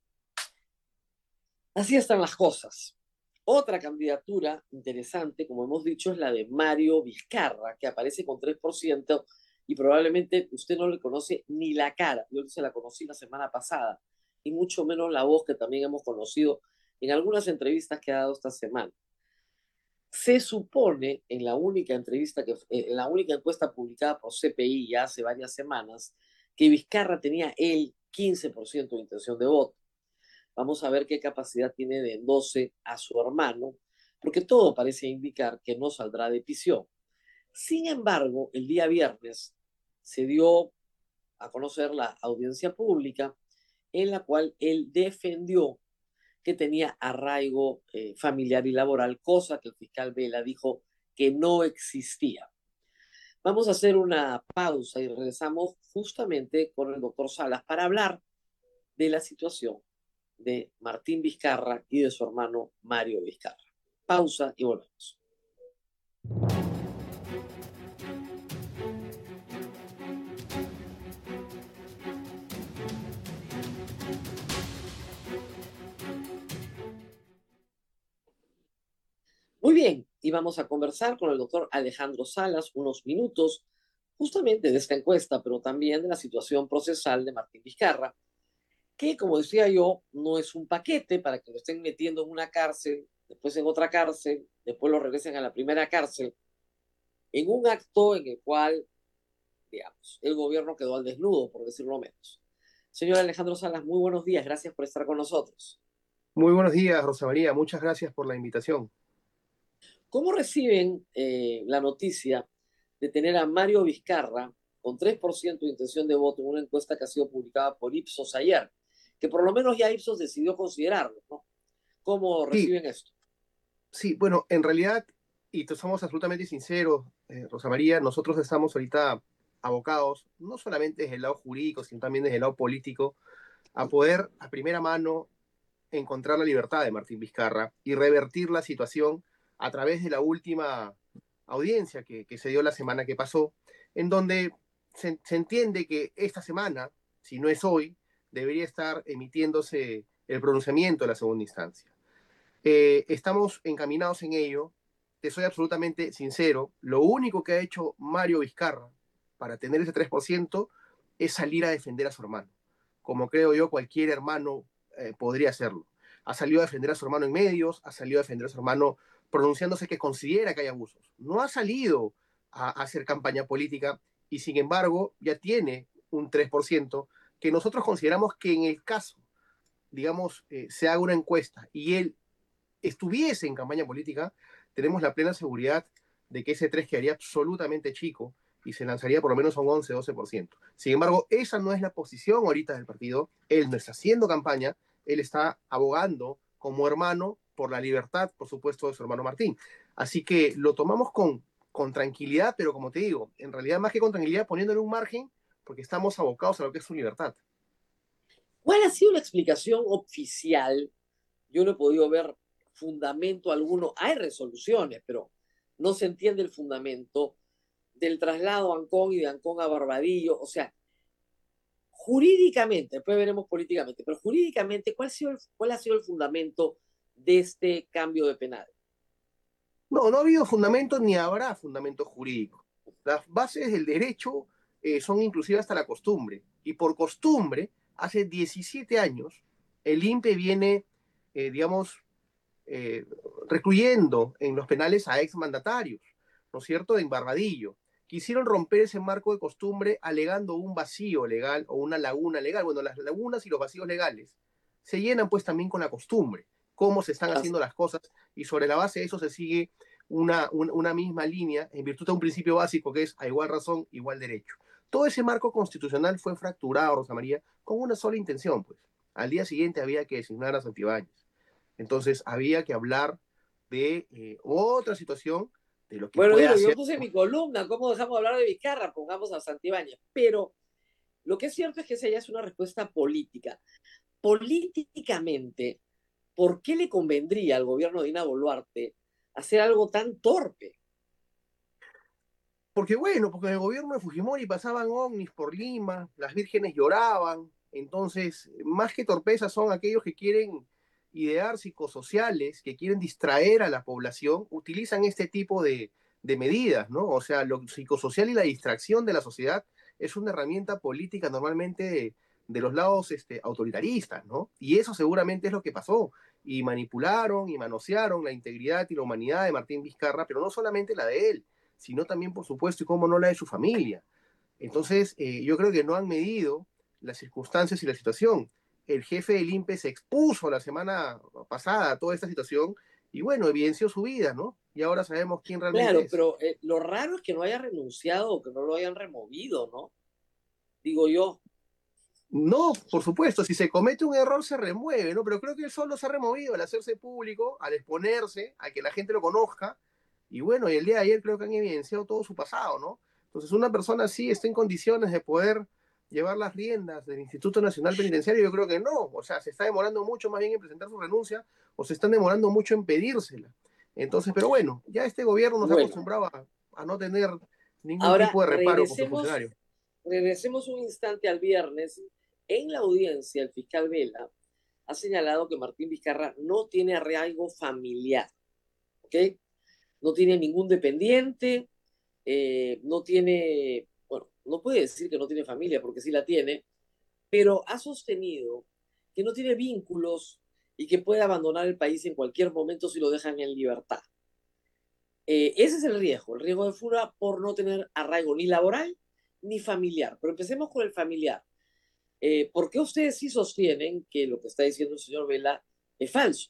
Así están las cosas. Otra candidatura interesante, como hemos dicho, es la de Mario Vizcarra, que aparece con 3% y probablemente usted no le conoce ni la cara. Yo se la conocí la semana pasada, y mucho menos la voz que también hemos conocido en algunas entrevistas que ha dado esta semana. Se supone, en la única en la única encuesta publicada por CPI ya hace varias semanas, que Vizcarra tenía el 15% de intención de voto. Vamos a ver qué capacidad tiene de endoce a su hermano, porque todo parece indicar que no saldrá de prisión. Sin embargo, el día viernes se dio a conocer la audiencia pública en la cual él defendió que tenía arraigo familiar y laboral, cosa que el fiscal Vela dijo que no existía. Vamos a hacer una pausa y regresamos justamente con el doctor Salas para hablar de la situación de Martín Vizcarra y de su hermano Mario Vizcarra. Pausa y volvemos. Muy bien, y vamos a conversar con el doctor Alejandro Salas unos minutos justamente de esta encuesta, pero también de la situación procesal de Martín Vizcarra, que, como decía yo, no es un paquete para que lo estén metiendo en una cárcel, después en otra cárcel, después lo regresen a la primera cárcel, en un acto en el cual, digamos, el gobierno quedó al desnudo, por decirlo menos. Señor Alejandro Salas, muy buenos días, gracias por estar con nosotros. Muy buenos días, Rosa María. Muchas gracias por la invitación. ¿Cómo reciben la noticia de tener a Mario Vizcarra con 3% de intención de voto en una encuesta que ha sido publicada por Ipsos ayer, que por lo menos ya Ipsos decidió considerarlo, ¿no? ¿Cómo Sí, reciben esto? sí, bueno, en realidad, y te somos absolutamente sinceros, Rosa María, nosotros estamos ahorita abocados, no solamente desde el lado jurídico, sino también desde el lado político, a poder a primera mano encontrar la libertad de Martín Vizcarra y revertir la situación a través de la última audiencia que se dio la semana que pasó, en donde se entiende que esta semana, si no es hoy, debería estar emitiéndose el pronunciamiento de la segunda instancia. Estamos encaminados en ello. Te soy absolutamente sincero. Lo único que ha hecho Mario Vizcarra para tener ese 3% es salir a defender a su hermano. Como creo yo, cualquier hermano podría hacerlo. Ha salido a defender a su hermano en medios, ha salido a defender a su hermano pronunciándose que considera que hay abusos. No ha salido a hacer campaña política y sin embargo ya tiene un 3% que nosotros consideramos que en el caso, digamos, se haga una encuesta y él estuviese en campaña política, tenemos la plena seguridad de que ese 3 quedaría absolutamente chico y se lanzaría por lo menos a un 11-12%. Sin embargo, esa no es la posición ahorita del partido. Él no está haciendo campaña, él está abogando como hermano por la libertad, por supuesto, de su hermano Martín. Así que lo tomamos con tranquilidad, pero como te digo, en realidad más que con tranquilidad, poniéndole un margen, porque estamos abocados a lo que es su libertad. ¿Cuál ha sido la explicación oficial? Yo no he podido ver fundamento alguno. Hay resoluciones, pero no se entiende el fundamento del traslado a Ancón y de Ancón a Barbadillo. O sea, jurídicamente, después veremos políticamente, pero jurídicamente, ¿cuál ha sido el fundamento de este cambio de penal? No, no ha habido fundamento ni habrá fundamento jurídico. Las bases del derecho son inclusive hasta la costumbre. Y por costumbre, hace 17 años, el INPE viene, digamos, eh, recluyendo en los penales a exmandatarios, ¿no es cierto?, en Barbadillo. Quisieron romper ese marco de costumbre alegando un vacío legal o una laguna legal. Bueno, las lagunas y los vacíos legales se llenan pues también con la costumbre, cómo se están haciendo las cosas y sobre la base de eso se sigue una misma línea en virtud de un principio básico que es a igual razón, igual derecho. Todo ese marco constitucional fue fracturado, Rosa María, con una sola intención, pues. Al día siguiente había que designar a Santibáñez. Entonces había que hablar de otra situación, de lo que Bueno, puede digo, yo hacer. puse en mi columna, ¿cómo dejamos de hablar de Vizcarra? Pongamos a Santibáñez. Pero lo que es cierto es que esa ya es una respuesta política. Políticamente, ¿por qué le convendría al gobierno de Dina Boluarte hacer algo tan torpe? Porque bueno, porque en el gobierno de Fujimori pasaban ovnis por Lima, las vírgenes lloraban, entonces más que torpeza son aquellos que quieren idear psicosociales, que quieren distraer a la población, utilizan este tipo de medidas, ¿no? O sea, lo psicosocial y la distracción de la sociedad es una herramienta política normalmente de los lados autoritaristas, ¿no? Y eso seguramente es lo que pasó. Y manipularon y manosearon la integridad y la humanidad de Martín Vizcarra, pero no solamente la de él, sino también, por supuesto, y cómo no la de su familia. Entonces, yo creo que no han medido las circunstancias y la situación. El jefe del INPE se expuso la semana pasada a toda esta situación y bueno, evidenció su vida, ¿no? Y ahora sabemos quién realmente Claro, es. pero lo raro es que no haya renunciado o que no lo hayan removido, ¿no? Digo yo. No, por supuesto, si se comete un error se remueve, ¿no? Pero creo que él solo se ha removido al hacerse público, al exponerse, a que la gente lo conozca. Y bueno, y el día de ayer creo que han evidenciado todo su pasado, ¿no? Entonces, una persona así está en condiciones de poder llevar las riendas del Instituto Nacional Penitenciario, yo creo que no. O sea, se está demorando mucho más bien en presentar su renuncia o se están demorando mucho en pedírsela. Entonces, pero bueno, ya este gobierno nos ha Bueno, acostumbrado a no tener ningún ahora tipo de reparo con su regresemos, funcionario. regresemos un instante al viernes. En la audiencia, el fiscal Vela ha señalado que Martín Vizcarra no tiene arraigo familiar, ¿ok? No tiene ningún dependiente, no tiene, bueno, no puede decir que no tiene familia porque sí la tiene, pero ha sostenido que no tiene vínculos y que puede abandonar el país en cualquier momento si lo dejan en libertad. Ese es el riesgo de fuga por no tener arraigo ni laboral ni familiar. Pero empecemos con el familiar. ¿Por qué ustedes sí sostienen que lo que está diciendo el señor Vela es falso?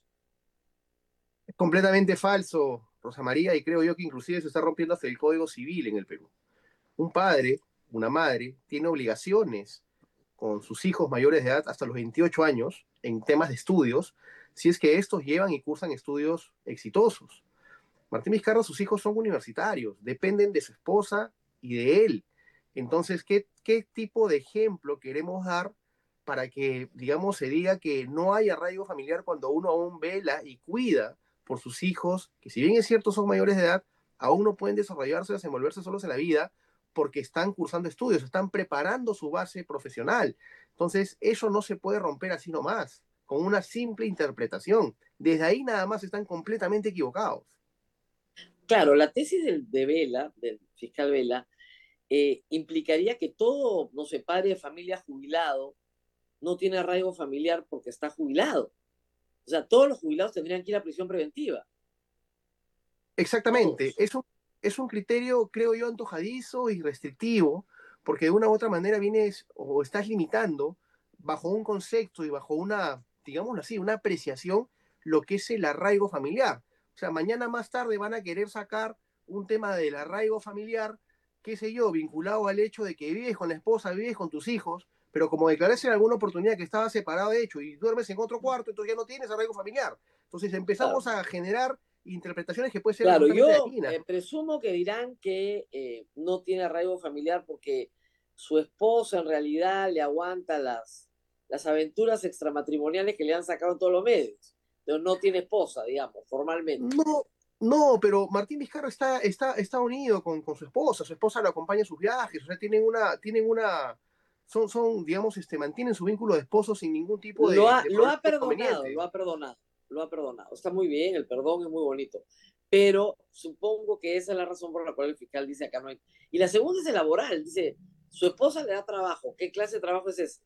Es completamente falso, Rosa María, y creo yo que inclusive se está rompiendo hasta el Código Civil en el Perú. Un padre una madre, tiene obligaciones con sus hijos mayores de edad hasta los 28 años en temas de estudios, si es que estos llevan y cursan estudios exitosos. Martín Vizcarra, sus hijos son universitarios, dependen de su esposa y de él. Entonces, ¿qué tipo de ejemplo queremos dar para que, digamos, se diga que no hay arraigo familiar cuando uno aún vela y cuida por sus hijos, que si bien es cierto son mayores de edad, aún no pueden desarrollarse o desenvolverse solos en la vida porque están cursando estudios, están preparando su base profesional? Entonces, eso no se puede romper así nomás, con una simple interpretación. Desde ahí nada más están completamente equivocados. Claro, la tesis de Vela, del fiscal Vela, implicaría que todo, no sé, padre de familia jubilado no tiene arraigo familiar porque está jubilado. O sea, todos los jubilados tendrían que ir a prisión preventiva. Exactamente, Todos. es un criterio, creo yo, antojadizo y restrictivo, porque de una u otra manera vienes o estás limitando bajo un concepto y bajo una, digámoslo así, una apreciación lo que es el arraigo familiar. O sea, mañana más tarde van a querer sacar un tema del arraigo familiar, qué sé yo, vinculado al hecho de que vives con la esposa, vives con tus hijos, pero como declaraste en alguna oportunidad que estabas separado de hecho y duermes en otro cuarto, entonces ya no tienes arraigo familiar. Entonces empezamos Claro. a generar interpretaciones que pueden ser Claro, absolutamente yo dañinas. presumo que dirán que no tiene arraigo familiar porque su esposa en realidad le aguanta las aventuras extramatrimoniales que le han sacado en todos los medios. Pero no tiene esposa, digamos, formalmente. No, no, pero Martín Vizcarra está unido con su esposa lo acompaña en sus viajes, o sea, digamos, mantienen su vínculo de esposos sin ningún tipo de Lo problema ha de perdonado, inconveniente. lo ha perdonado. Está muy bien, el perdón es muy bonito. Pero supongo que esa es la razón por la cual el fiscal dice acá no hay. Y la segunda es el laboral, dice, su esposa le da trabajo. ¿Qué clase de trabajo es ese?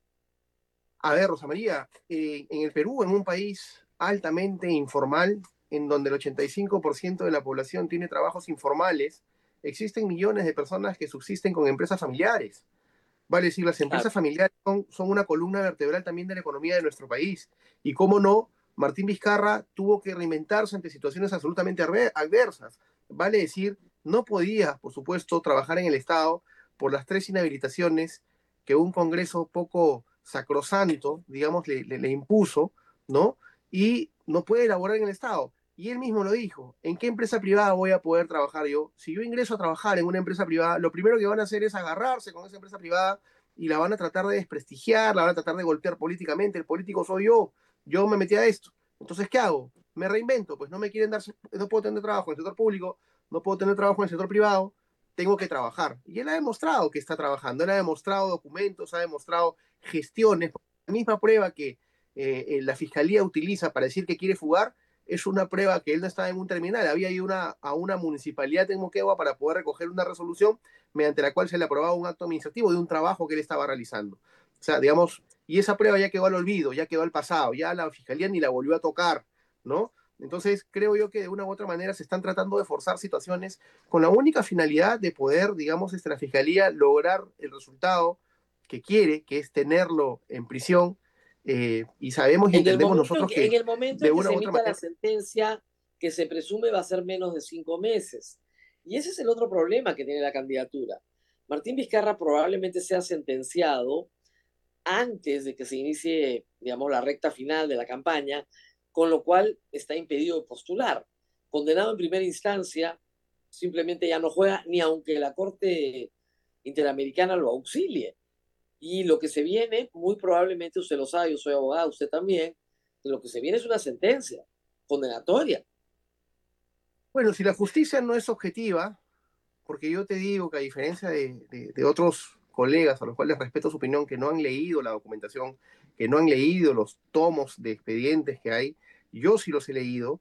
A ver, Rosa María, en el Perú, en un país altamente informal, en donde el 85% de la población tiene trabajos informales, existen millones de personas que subsisten con empresas familiares. Vale decir, las Claro. empresas familiares son una columna vertebral también de la economía de nuestro país. Y cómo no, Martín Vizcarra tuvo que reinventarse ante situaciones absolutamente adversas. Vale decir, no podía, por supuesto, trabajar en el Estado por las 3 inhabilitaciones que un Congreso poco sacrosanto, digamos, le impuso, ¿no? Y no puede elaborar en el Estado. Y él mismo lo dijo, ¿en qué empresa privada voy a poder trabajar yo? Si yo ingreso a trabajar en una empresa privada, lo primero que van a hacer es agarrarse con esa empresa privada y la van a tratar de desprestigiar, la van a tratar de golpear políticamente. El político soy yo me metí a esto. Entonces, ¿qué hago? Me reinvento, pues no me quieren dar, no puedo tener trabajo en el sector público, no puedo tener trabajo en el sector privado, tengo que trabajar. Y él ha demostrado que está trabajando, él ha demostrado documentos, ha demostrado gestiones. La misma prueba que la fiscalía utiliza para decir que quiere fugar es una prueba que él no estaba en un terminal. Había ido a una municipalidad en Moquegua para poder recoger una resolución mediante la cual se le aprobaba un acto administrativo de un trabajo que él estaba realizando. O sea, digamos, y esa prueba ya quedó al olvido, ya quedó al pasado, ya la fiscalía ni la volvió a tocar, ¿no? Entonces, creo yo que de una u otra manera se están tratando de forzar situaciones con la única finalidad de poder, digamos, la fiscalía lograr el resultado que quiere, que es tenerlo en prisión, y sabemos y entendemos nosotros En que el momento de en que una se u otra emita la manera. sentencia, que se presume va a ser menos de 5 meses. Y ese es el otro problema que tiene la candidatura. Martín Vizcarra probablemente sea sentenciado antes de que se inicie, digamos, la recta final de la campaña, con lo cual está impedido de postular. Condenado en primera instancia, simplemente ya no juega ni aunque la Corte Interamericana lo auxilie. Y lo que se viene, muy probablemente usted lo sabe, yo soy abogado, usted también, lo que se viene es una sentencia condenatoria. Bueno, si la justicia no es objetiva, porque yo te digo que a diferencia de otros colegas a los cuales respeto su opinión, que no han leído la documentación, que no han leído los tomos de expedientes que hay, yo sí los he leído.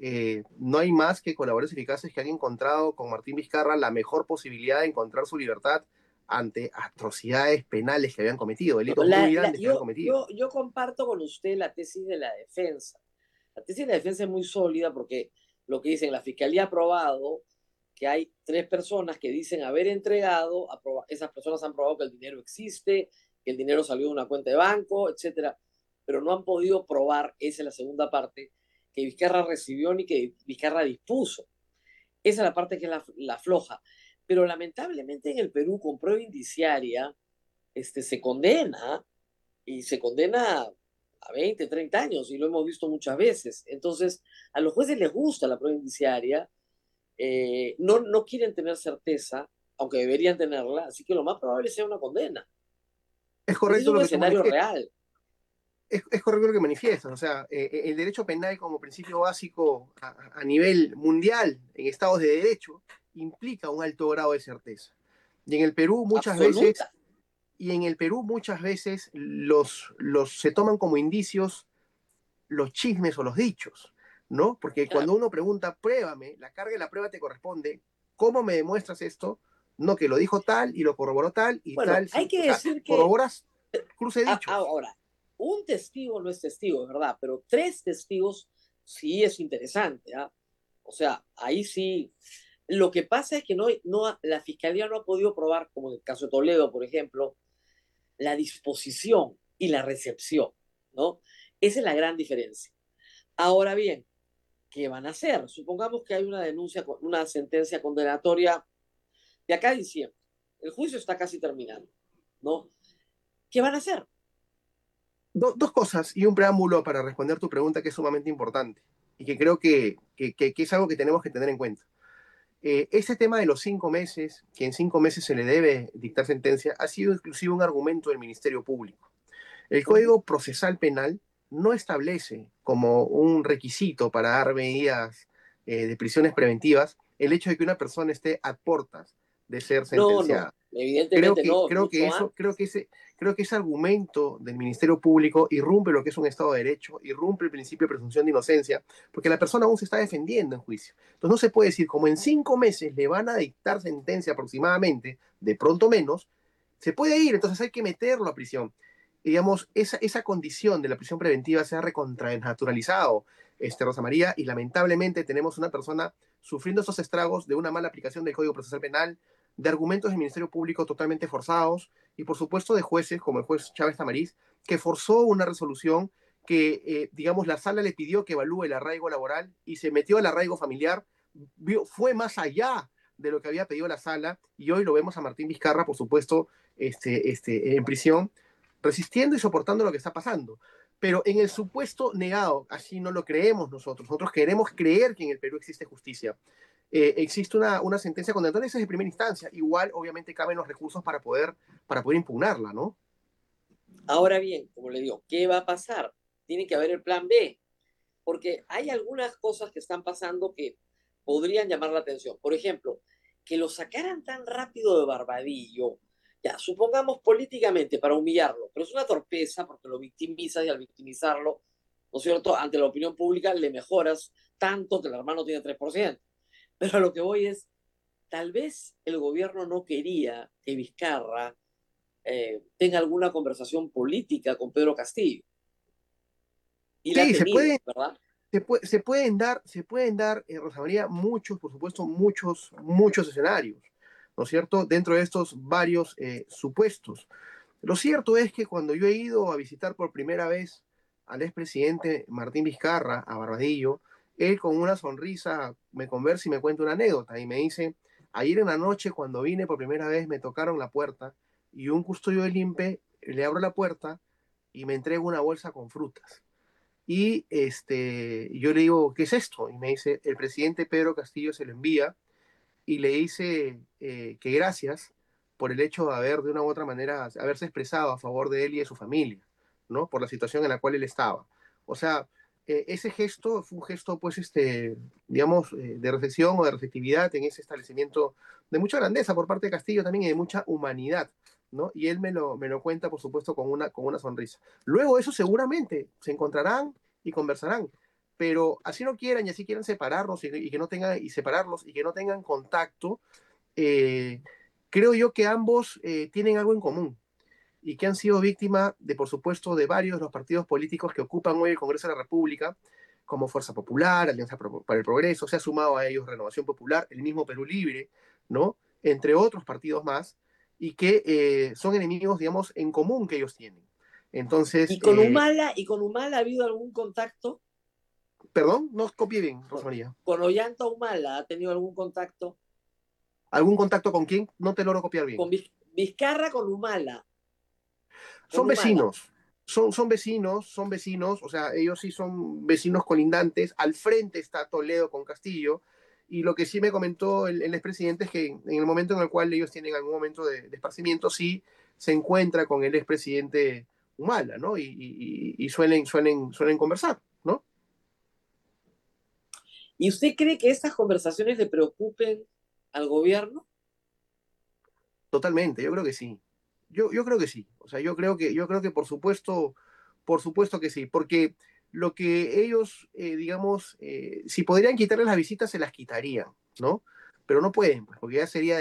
No hay más que colaboradores eficaces que han encontrado con Martín Vizcarra la mejor posibilidad de encontrar su libertad ante atrocidades penales que habían cometido, delitos muy grandes que habían cometido. Yo comparto con usted la tesis de la defensa. La tesis de la defensa es muy sólida porque lo que dicen, la fiscalía ha probado que hay 3 personas que dicen haber entregado, esas personas han probado que el dinero existe, que el dinero salió de una cuenta de banco, etcétera, pero no han podido probar, esa es la segunda parte, que Vizcarra recibió ni que Vizcarra dispuso. Esa es la parte que es la floja. Pero lamentablemente en el Perú con prueba indiciaria se condena y se condena a 20, 30 años y lo hemos visto muchas veces. Entonces, a los jueces les gusta la prueba indiciaria, no quieren tener certeza, aunque deberían tenerla, así que lo más probable sea una condena. Es Ese es correcto un lo que tú escenario manifiestas. real. Es correcto lo que manifiestas. O sea, el derecho penal como principio básico a nivel mundial en estados de derecho implica un alto grado de certeza. Y en el Perú muchas veces, Absoluta. se toman como indicios los chismes o los dichos, ¿no? Porque cuando Claro. uno pregunta, pruébame, la carga de la prueba te corresponde, ¿cómo me demuestras esto? No, que lo dijo tal y lo corroboró tal y Bueno, tal, hay sí, que o sea, decir que corroboras cruce de dichos. ahora, un testigo no es testigo, es verdad, pero tres testigos sí es interesante, ¿ah? O sea, ahí sí. Lo que pasa es que la fiscalía no ha podido probar, como en el caso de Toledo, por ejemplo, la disposición y la recepción, ¿no? Esa es la gran diferencia. Ahora bien, ¿qué van a hacer? Supongamos que hay una denuncia, una sentencia condenatoria de acá a diciembre. El juicio está casi terminando, ¿no? ¿Qué van a hacer? Dos cosas y un preámbulo para responder tu pregunta que es sumamente importante y que creo que es algo que tenemos que tener en cuenta. Ese tema de los 5 meses, que en 5 meses se le debe dictar sentencia, ha sido inclusive un argumento del Ministerio Público. El Código Procesal Penal no establece como un requisito para dar medidas de prisiones preventivas el hecho de que una persona esté a puertas de ser No, no, sentenciada. evidentemente no, Creo que mucho eso, antes. creo que ese argumento del Ministerio Público irrumpe lo que es un Estado de Derecho, irrumpe el principio de presunción de inocencia, porque la persona aún se está defendiendo en juicio. Entonces no se puede decir, como en 5 meses le van a dictar sentencia aproximadamente, de pronto menos, se puede ir, entonces hay que meterlo a prisión. Y, digamos, esa condición de la prisión preventiva se ha recontraturalizado, Rosa María, y lamentablemente tenemos una persona sufriendo esos estragos de una mala aplicación del Código Procesal Penal, de argumentos del Ministerio Público totalmente forzados y por supuesto de jueces como el juez Chávez Tamariz, que forzó una resolución que, digamos, la sala le pidió que evalúe el arraigo laboral y se metió al arraigo familiar, fue más allá de lo que había pedido la sala y hoy lo vemos a Martín Vizcarra, por supuesto, en prisión, resistiendo y soportando lo que está pasando. Pero en el supuesto negado, así no lo creemos nosotros. Nosotros queremos creer que en el Perú existe justicia. Existe una sentencia condenatoria, esa es de primera instancia. Igual, obviamente, caben los recursos para poder impugnarla, ¿no? Ahora bien, como le digo, ¿qué va a pasar? Tiene que haber el plan B, porque hay algunas cosas que están pasando que podrían llamar la atención. Por ejemplo, que lo sacaran tan rápido de Barbadillo, ya, supongamos políticamente para humillarlo, pero es una torpeza porque lo victimizas y al victimizarlo, ¿no es cierto?, ante la opinión pública le mejoras tanto que el hermano tiene 3%. Pero a lo que voy es, tal vez el gobierno no quería que Vizcarra tenga alguna conversación política con Pedro Castillo. Y la ha Sí, tenido, ¿verdad? se pueden dar, Rosa María, muchos, por supuesto, muchos escenarios, ¿no es cierto? Dentro de estos varios supuestos. Lo cierto es que cuando yo he ido a visitar por primera vez al expresidente Martín Vizcarra a Barbadillo, él con una sonrisa me conversa y me cuenta una anécdota y me dice, ayer en la noche cuando vine por primera vez me tocaron la puerta y un custodio del INPE le abro la puerta y me entrega una bolsa con frutas. Y yo le digo, ¿qué es esto? Y me dice, el presidente Pedro Castillo se lo envía y le dice que gracias por el hecho de haber, de una u otra manera, haberse expresado a favor de él y de su familia, ¿no? Por la situación en la cual él estaba. O sea, ese gesto fue un gesto, pues, digamos, de reflexión o de receptividad en ese establecimiento de mucha grandeza por parte de Castillo también y de mucha humanidad, ¿no? Y él me lo cuenta, por supuesto, con una sonrisa. Luego eso seguramente se encontrarán y conversarán, pero así no quieran y así quieran separarnos y que no tengan y separarlos y que no tengan contacto, eh, creo yo que ambos tienen algo en común y que han sido víctima de, por supuesto, de varios de los partidos políticos que ocupan hoy el Congreso de la República, como Fuerza Popular, Alianza para el Progreso, se ha sumado a ellos Renovación Popular, el mismo Perú Libre, ¿no? Entre otros partidos más, y que son enemigos, digamos, en común que ellos tienen. Entonces, Y con Humala ha habido algún contacto. perdón, no copie bien, Rosa Con, María. con Ollanta Humala ha tenido algún contacto. ¿Algún contacto con quién? No te logro copiar bien. Con Vizcarra, con Humala. Con Son Humala. vecinos, son vecinos, o sea, ellos sí son vecinos colindantes. Al frente está Toledo con Castillo. Y lo que sí me comentó el expresidente es que en el momento en el cual ellos tienen algún momento de esparcimiento, sí se encuentra con el expresidente Humala, ¿no? Y suelen conversar, ¿no? ¿Y usted cree que estas conversaciones le preocupen al gobierno? Totalmente, yo creo que sí. Yo creo que sí. O sea, yo creo que por supuesto que sí. Porque lo que ellos, digamos, si podrían quitarles las visitas, se las quitarían, ¿no? Pero no pueden, pues, porque ya sería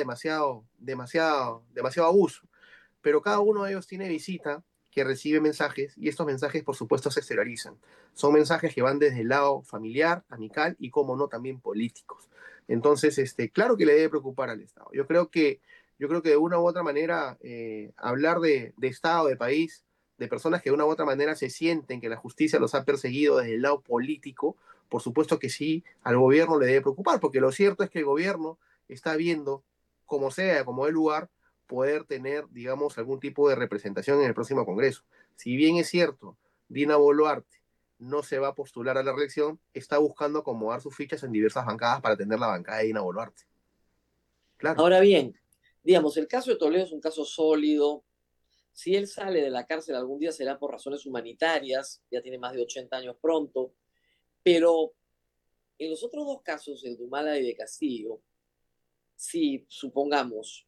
demasiado abuso. Pero cada uno de ellos tiene visita que recibe mensajes y estos mensajes, por supuesto, se exteriorizan. Son mensajes que van desde el lado familiar, amical y, como no, también políticos. Entonces, claro que le debe preocupar al Estado. Yo creo que de una u otra manera, hablar de Estado, de país, de personas que de una u otra manera se sienten que la justicia los ha perseguido desde el lado político, por supuesto que sí, al gobierno le debe preocupar, porque lo cierto es que el gobierno está viendo, como sea, como el lugar, poder tener, digamos, algún tipo de representación en el próximo Congreso. Si bien es cierto, Dina Boluarte no se va a postular a la reelección, está buscando acomodar sus fichas en diversas bancadas para tener la bancada de Dina Boluarte. Claro. Ahora bien, digamos, el caso de Toledo es un caso sólido. Si él sale de la cárcel algún día será por razones humanitarias, ya tiene más de 80 años pronto, pero en los otros dos casos, el de Humala y de Castillo, si supongamos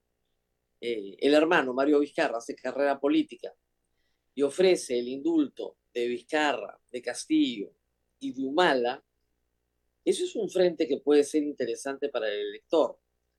el hermano Mario Vizcarra hace carrera política y ofrece el indulto de Vizcarra, de Castillo y de Humala, eso es un frente que puede ser interesante para el elector.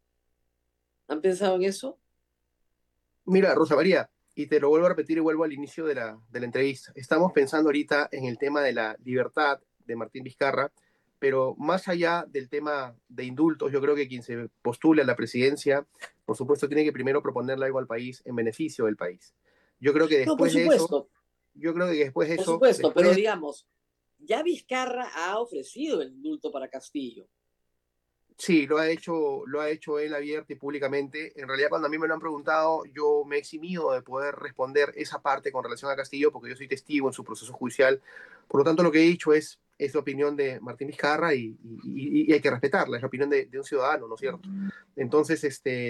¿Han pensado en eso? Mira, Rosa María, y te lo vuelvo a repetir y vuelvo al inicio de la entrevista. Estamos pensando ahorita en el tema de la libertad de Martín Vizcarra, pero más allá del tema de indultos, yo creo que quien se postule a la presidencia, por supuesto, tiene que primero proponerle algo al país en beneficio del país. Yo creo que No, después de eso, por supuesto, después pero de digamos, ya Vizcarra ha ofrecido el indulto para Castillo. Sí, lo ha hecho él abierto y públicamente. En realidad, cuando a mí me lo han preguntado, yo me he eximido de poder responder esa parte con relación a Castillo, porque yo soy testigo en su proceso judicial. Por lo tanto, lo que he dicho es la opinión de Martín Vizcarra y hay que respetarla, es la opinión de un ciudadano, ¿no es cierto? Entonces,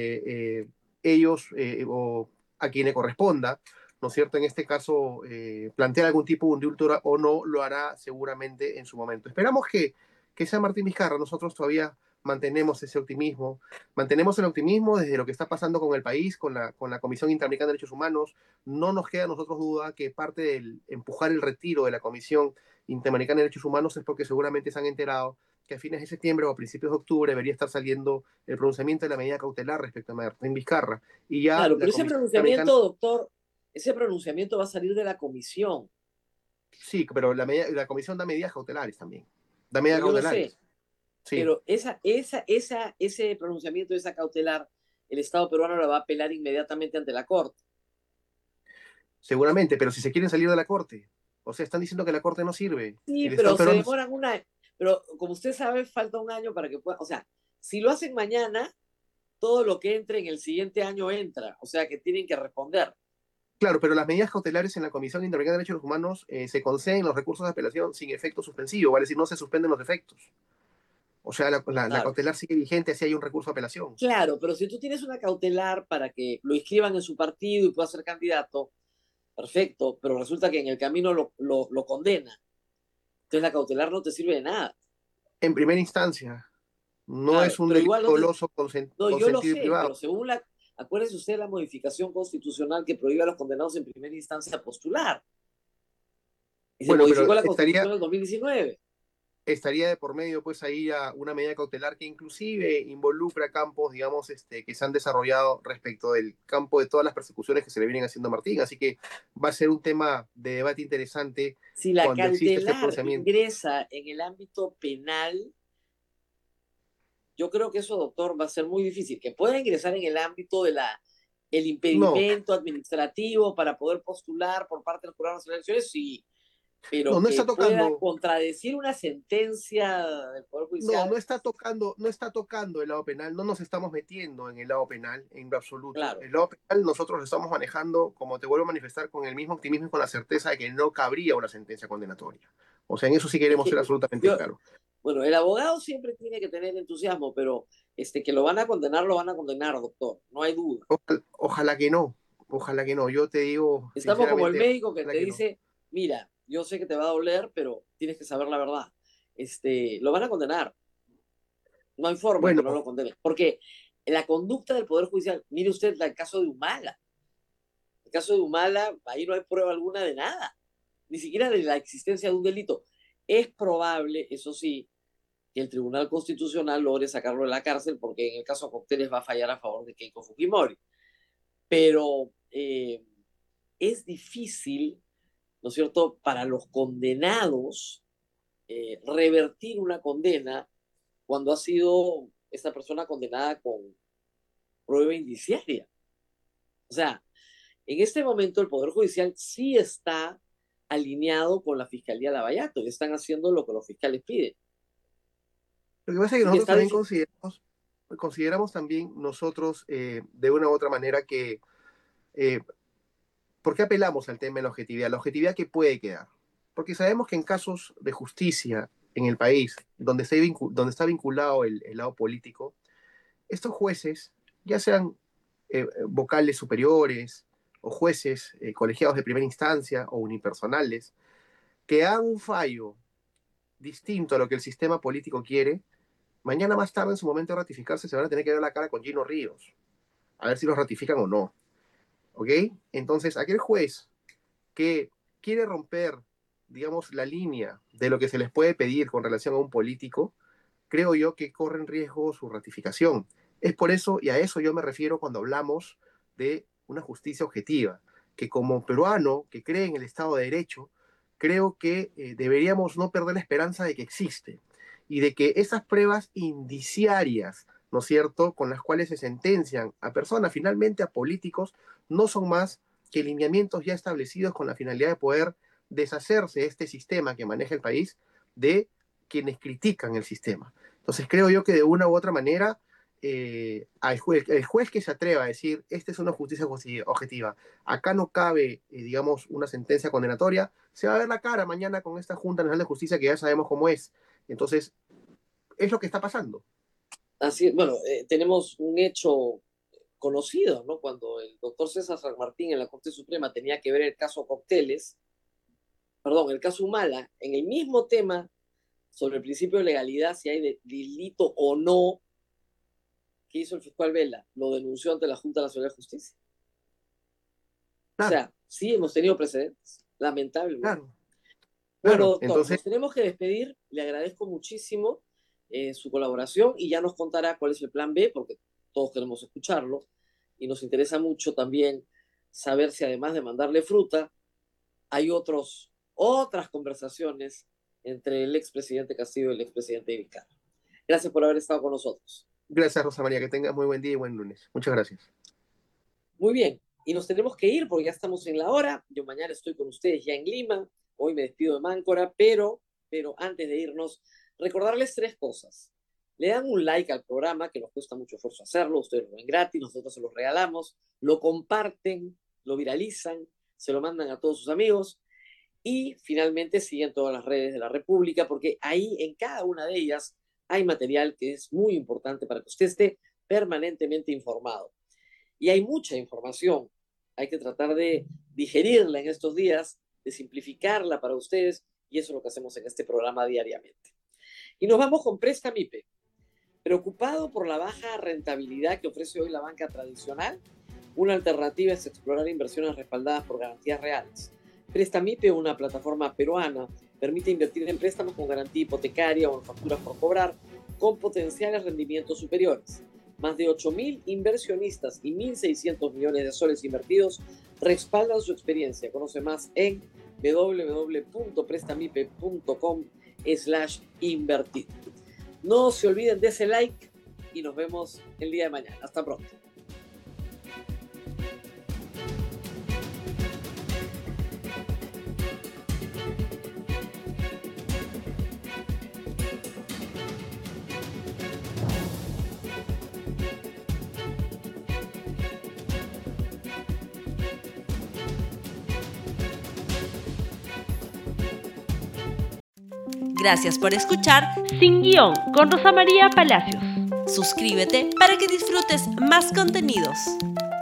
ellos, o a quien le corresponda, ¿no es cierto? En este caso, plantear algún tipo de indulto o no, lo hará seguramente en su momento. Esperamos que sea Martín Vizcarra. Nosotros todavía mantenemos ese optimismo, mantenemos el optimismo desde lo que está pasando con el país, con la Comisión Interamericana de Derechos Humanos. No nos queda a nosotros duda que parte del empujar el retiro de la Comisión Interamericana de Derechos Humanos es porque seguramente se han enterado que a fines de septiembre o a principios de octubre debería estar saliendo el pronunciamiento de la medida cautelar respecto a Martín Vizcarra. Y ya Claro, la pero ese Comisión Interamericana, pronunciamiento, doctor, ese pronunciamiento va a salir de la comisión. sí, pero la Comisión da medidas cautelares también. Da medidas No, yo lo sé, cautelares, sí. pero ese pronunciamiento, esa cautelar, el Estado peruano la va a apelar inmediatamente ante la Corte. Seguramente, pero si se quieren salir de la Corte, o sea, están diciendo que la Corte no sirve. Sí, El Estado pero se peruano, demoran pero como usted sabe, falta un año para que pueda, o sea, si lo hacen mañana, todo lo que entre en el siguiente año entra, o sea que tienen que responder. claro, pero las medidas cautelares en la Comisión Interamericana de Derechos Humanos se conceden los recursos de apelación sin efecto suspensivo, ¿vale? Es decir, no se suspenden los efectos. O sea, la Claro. cautelar sigue vigente si hay un recurso de apelación. Claro, pero si tú tienes una cautelar para que lo inscriban en su partido y pueda ser candidato, perfecto, pero resulta que en el camino lo condena. Entonces la cautelar no te sirve de nada. En primera instancia, no es Claro, un pero delito igual no te... doloso No, yo lo consentido y sé, privado. pero según la... Acuérdese usted de la modificación constitucional que prohíbe a los condenados en primera instancia postular. Y se Bueno, pero modificó la constitución en el 2019. estaría de por medio, pues, ahí una medida cautelar que inclusive involucra campos, digamos, que se han desarrollado respecto del campo de todas las persecuciones que se le vienen haciendo a Martín. Así que va a ser un tema de debate interesante Si la cuando existe este cautelar pronunciamiento. ingresa en el ámbito penal, yo creo que eso, doctor, va a ser muy difícil. Que pueda ingresar en el ámbito de el No, impedimento administrativo para poder postular por parte del Jurado Nacional de Elecciones, sí, pero No, no que está pueda tocando. contradecir una sentencia del Poder No, Judicial, no está tocando el lado penal, no nos estamos metiendo en el lado penal en lo absoluto. claro. El lado penal nosotros lo estamos manejando, como te vuelvo a manifestar, con el mismo optimismo y con la certeza de que no cabría una sentencia condenatoria. O sea, en eso sí Es queremos ser que absolutamente yo, claros. bueno, el abogado siempre tiene que tener entusiasmo, pero que lo van a condenar, doctor, no hay duda. Ojalá que no. Yo te digo Estamos como el sinceramente, médico que ojalá te que no. dice, mira, yo sé que te va a doler, pero tienes que saber la verdad. Lo van a condenar, no hay forma que Bueno, no lo condenen, porque la conducta del Poder Judicial, mire usted el caso de Humala, el caso de Humala, ahí no hay prueba alguna de nada, ni siquiera de la existencia de un delito. Es probable, eso sí, que el Tribunal Constitucional logre sacarlo de la cárcel, porque en el caso de Cócteles va a fallar a favor de Keiko Fujimori. Pero es difícil, ¿no es cierto?, para los condenados revertir una condena cuando ha sido esta persona condenada con prueba indiciaria. O sea, en este momento el Poder Judicial sí está alineado con la Fiscalía Lavallato y están haciendo lo que los fiscales piden. lo que pasa es que Así que nosotros está también difícil. consideramos también nosotros de una u otra manera que eh, ¿por qué apelamos al tema de la objetividad? La objetividad que puede quedar. Porque sabemos que en casos de justicia en el país, donde está vinculado el lado político, estos jueces, ya sean vocales superiores o jueces colegiados de primera instancia o unipersonales, que hagan un fallo distinto a lo que el sistema político quiere, mañana más tarde, en su momento de ratificarse, se van a tener que ver la cara con Gino Ríos, a ver si los ratifican o no. ¿Ok? Entonces, aquel juez que quiere romper, digamos, la línea de lo que se les puede pedir con relación a un político, creo yo que corre en riesgo su ratificación. Es por eso, y a eso yo me refiero cuando hablamos de una justicia objetiva, que como peruano que cree en el Estado de Derecho, creo que deberíamos no perder la esperanza de que existe y de que esas pruebas indiciarias, ¿no es cierto?, con las cuales se sentencian a personas, finalmente a políticos, no son más que lineamientos ya establecidos con la finalidad de poder deshacerse de este sistema que maneja el país de quienes critican el sistema. Entonces creo yo que de una u otra manera el juez que se atreva a decir esta es una justicia objetiva, acá no cabe, digamos, una sentencia condenatoria, se va a ver la cara mañana con esta Junta Nacional de Justicia que ya sabemos cómo es. Entonces, es lo que está pasando. Así, bueno, tenemos un hecho conocido, ¿no? Cuando el doctor César San Martín en la Corte Suprema tenía que ver el caso Cócteles, perdón, el caso Humala, en el mismo tema sobre el principio de legalidad, si hay delito o no, ¿qué hizo el fiscal Vela? Lo denunció ante la Junta Nacional de Justicia. O Claro, sea, sí hemos tenido precedentes, lamentablemente. claro, Bueno, claro. doctor, Entonces, nos tenemos que despedir. Le agradezco muchísimo su colaboración y ya nos contará cuál es el plan B, porque todos queremos escucharlo y nos interesa mucho también saber si además de mandarle fruta, hay otras conversaciones entre el expresidente Castillo y el expresidente Vizcarra. Gracias por haber estado con nosotros. gracias Rosa María, que tengas muy buen día y buen lunes. Muchas gracias. Muy bien, y nos tenemos que ir porque ya estamos en la hora. Yo mañana estoy con ustedes ya en Lima. Hoy me despido de Máncora, pero antes de irnos, recordarles tres cosas. Le dan un like al programa, que nos cuesta mucho esfuerzo hacerlo, ustedes lo ven gratis, nosotros se los regalamos, lo comparten, lo viralizan, se lo mandan a todos sus amigos y finalmente siguen todas las redes de la República, porque ahí en cada una de ellas hay material que es muy importante para que usted esté permanentemente informado. Y hay mucha información, hay que tratar de digerirla en estos días, de simplificarla para ustedes, y eso es lo que hacemos en este programa diariamente. Y nos vamos con Prestamipe. Preocupado por la baja rentabilidad que ofrece hoy la banca tradicional, una alternativa es explorar inversiones respaldadas por garantías reales. Prestamipe, una plataforma peruana, permite invertir en préstamos con garantía hipotecaria o en facturas por cobrar, con potenciales rendimientos superiores. Más de 8.000 inversionistas y 1.600 millones de soles invertidos respaldan su experiencia. Conoce más en www.prestamipe.com/invertir. No se olviden de ese like y nos vemos el día de mañana. Hasta pronto. Gracias por escuchar Sin Guión con Rosa María Palacios. Suscríbete para que disfrutes más contenidos.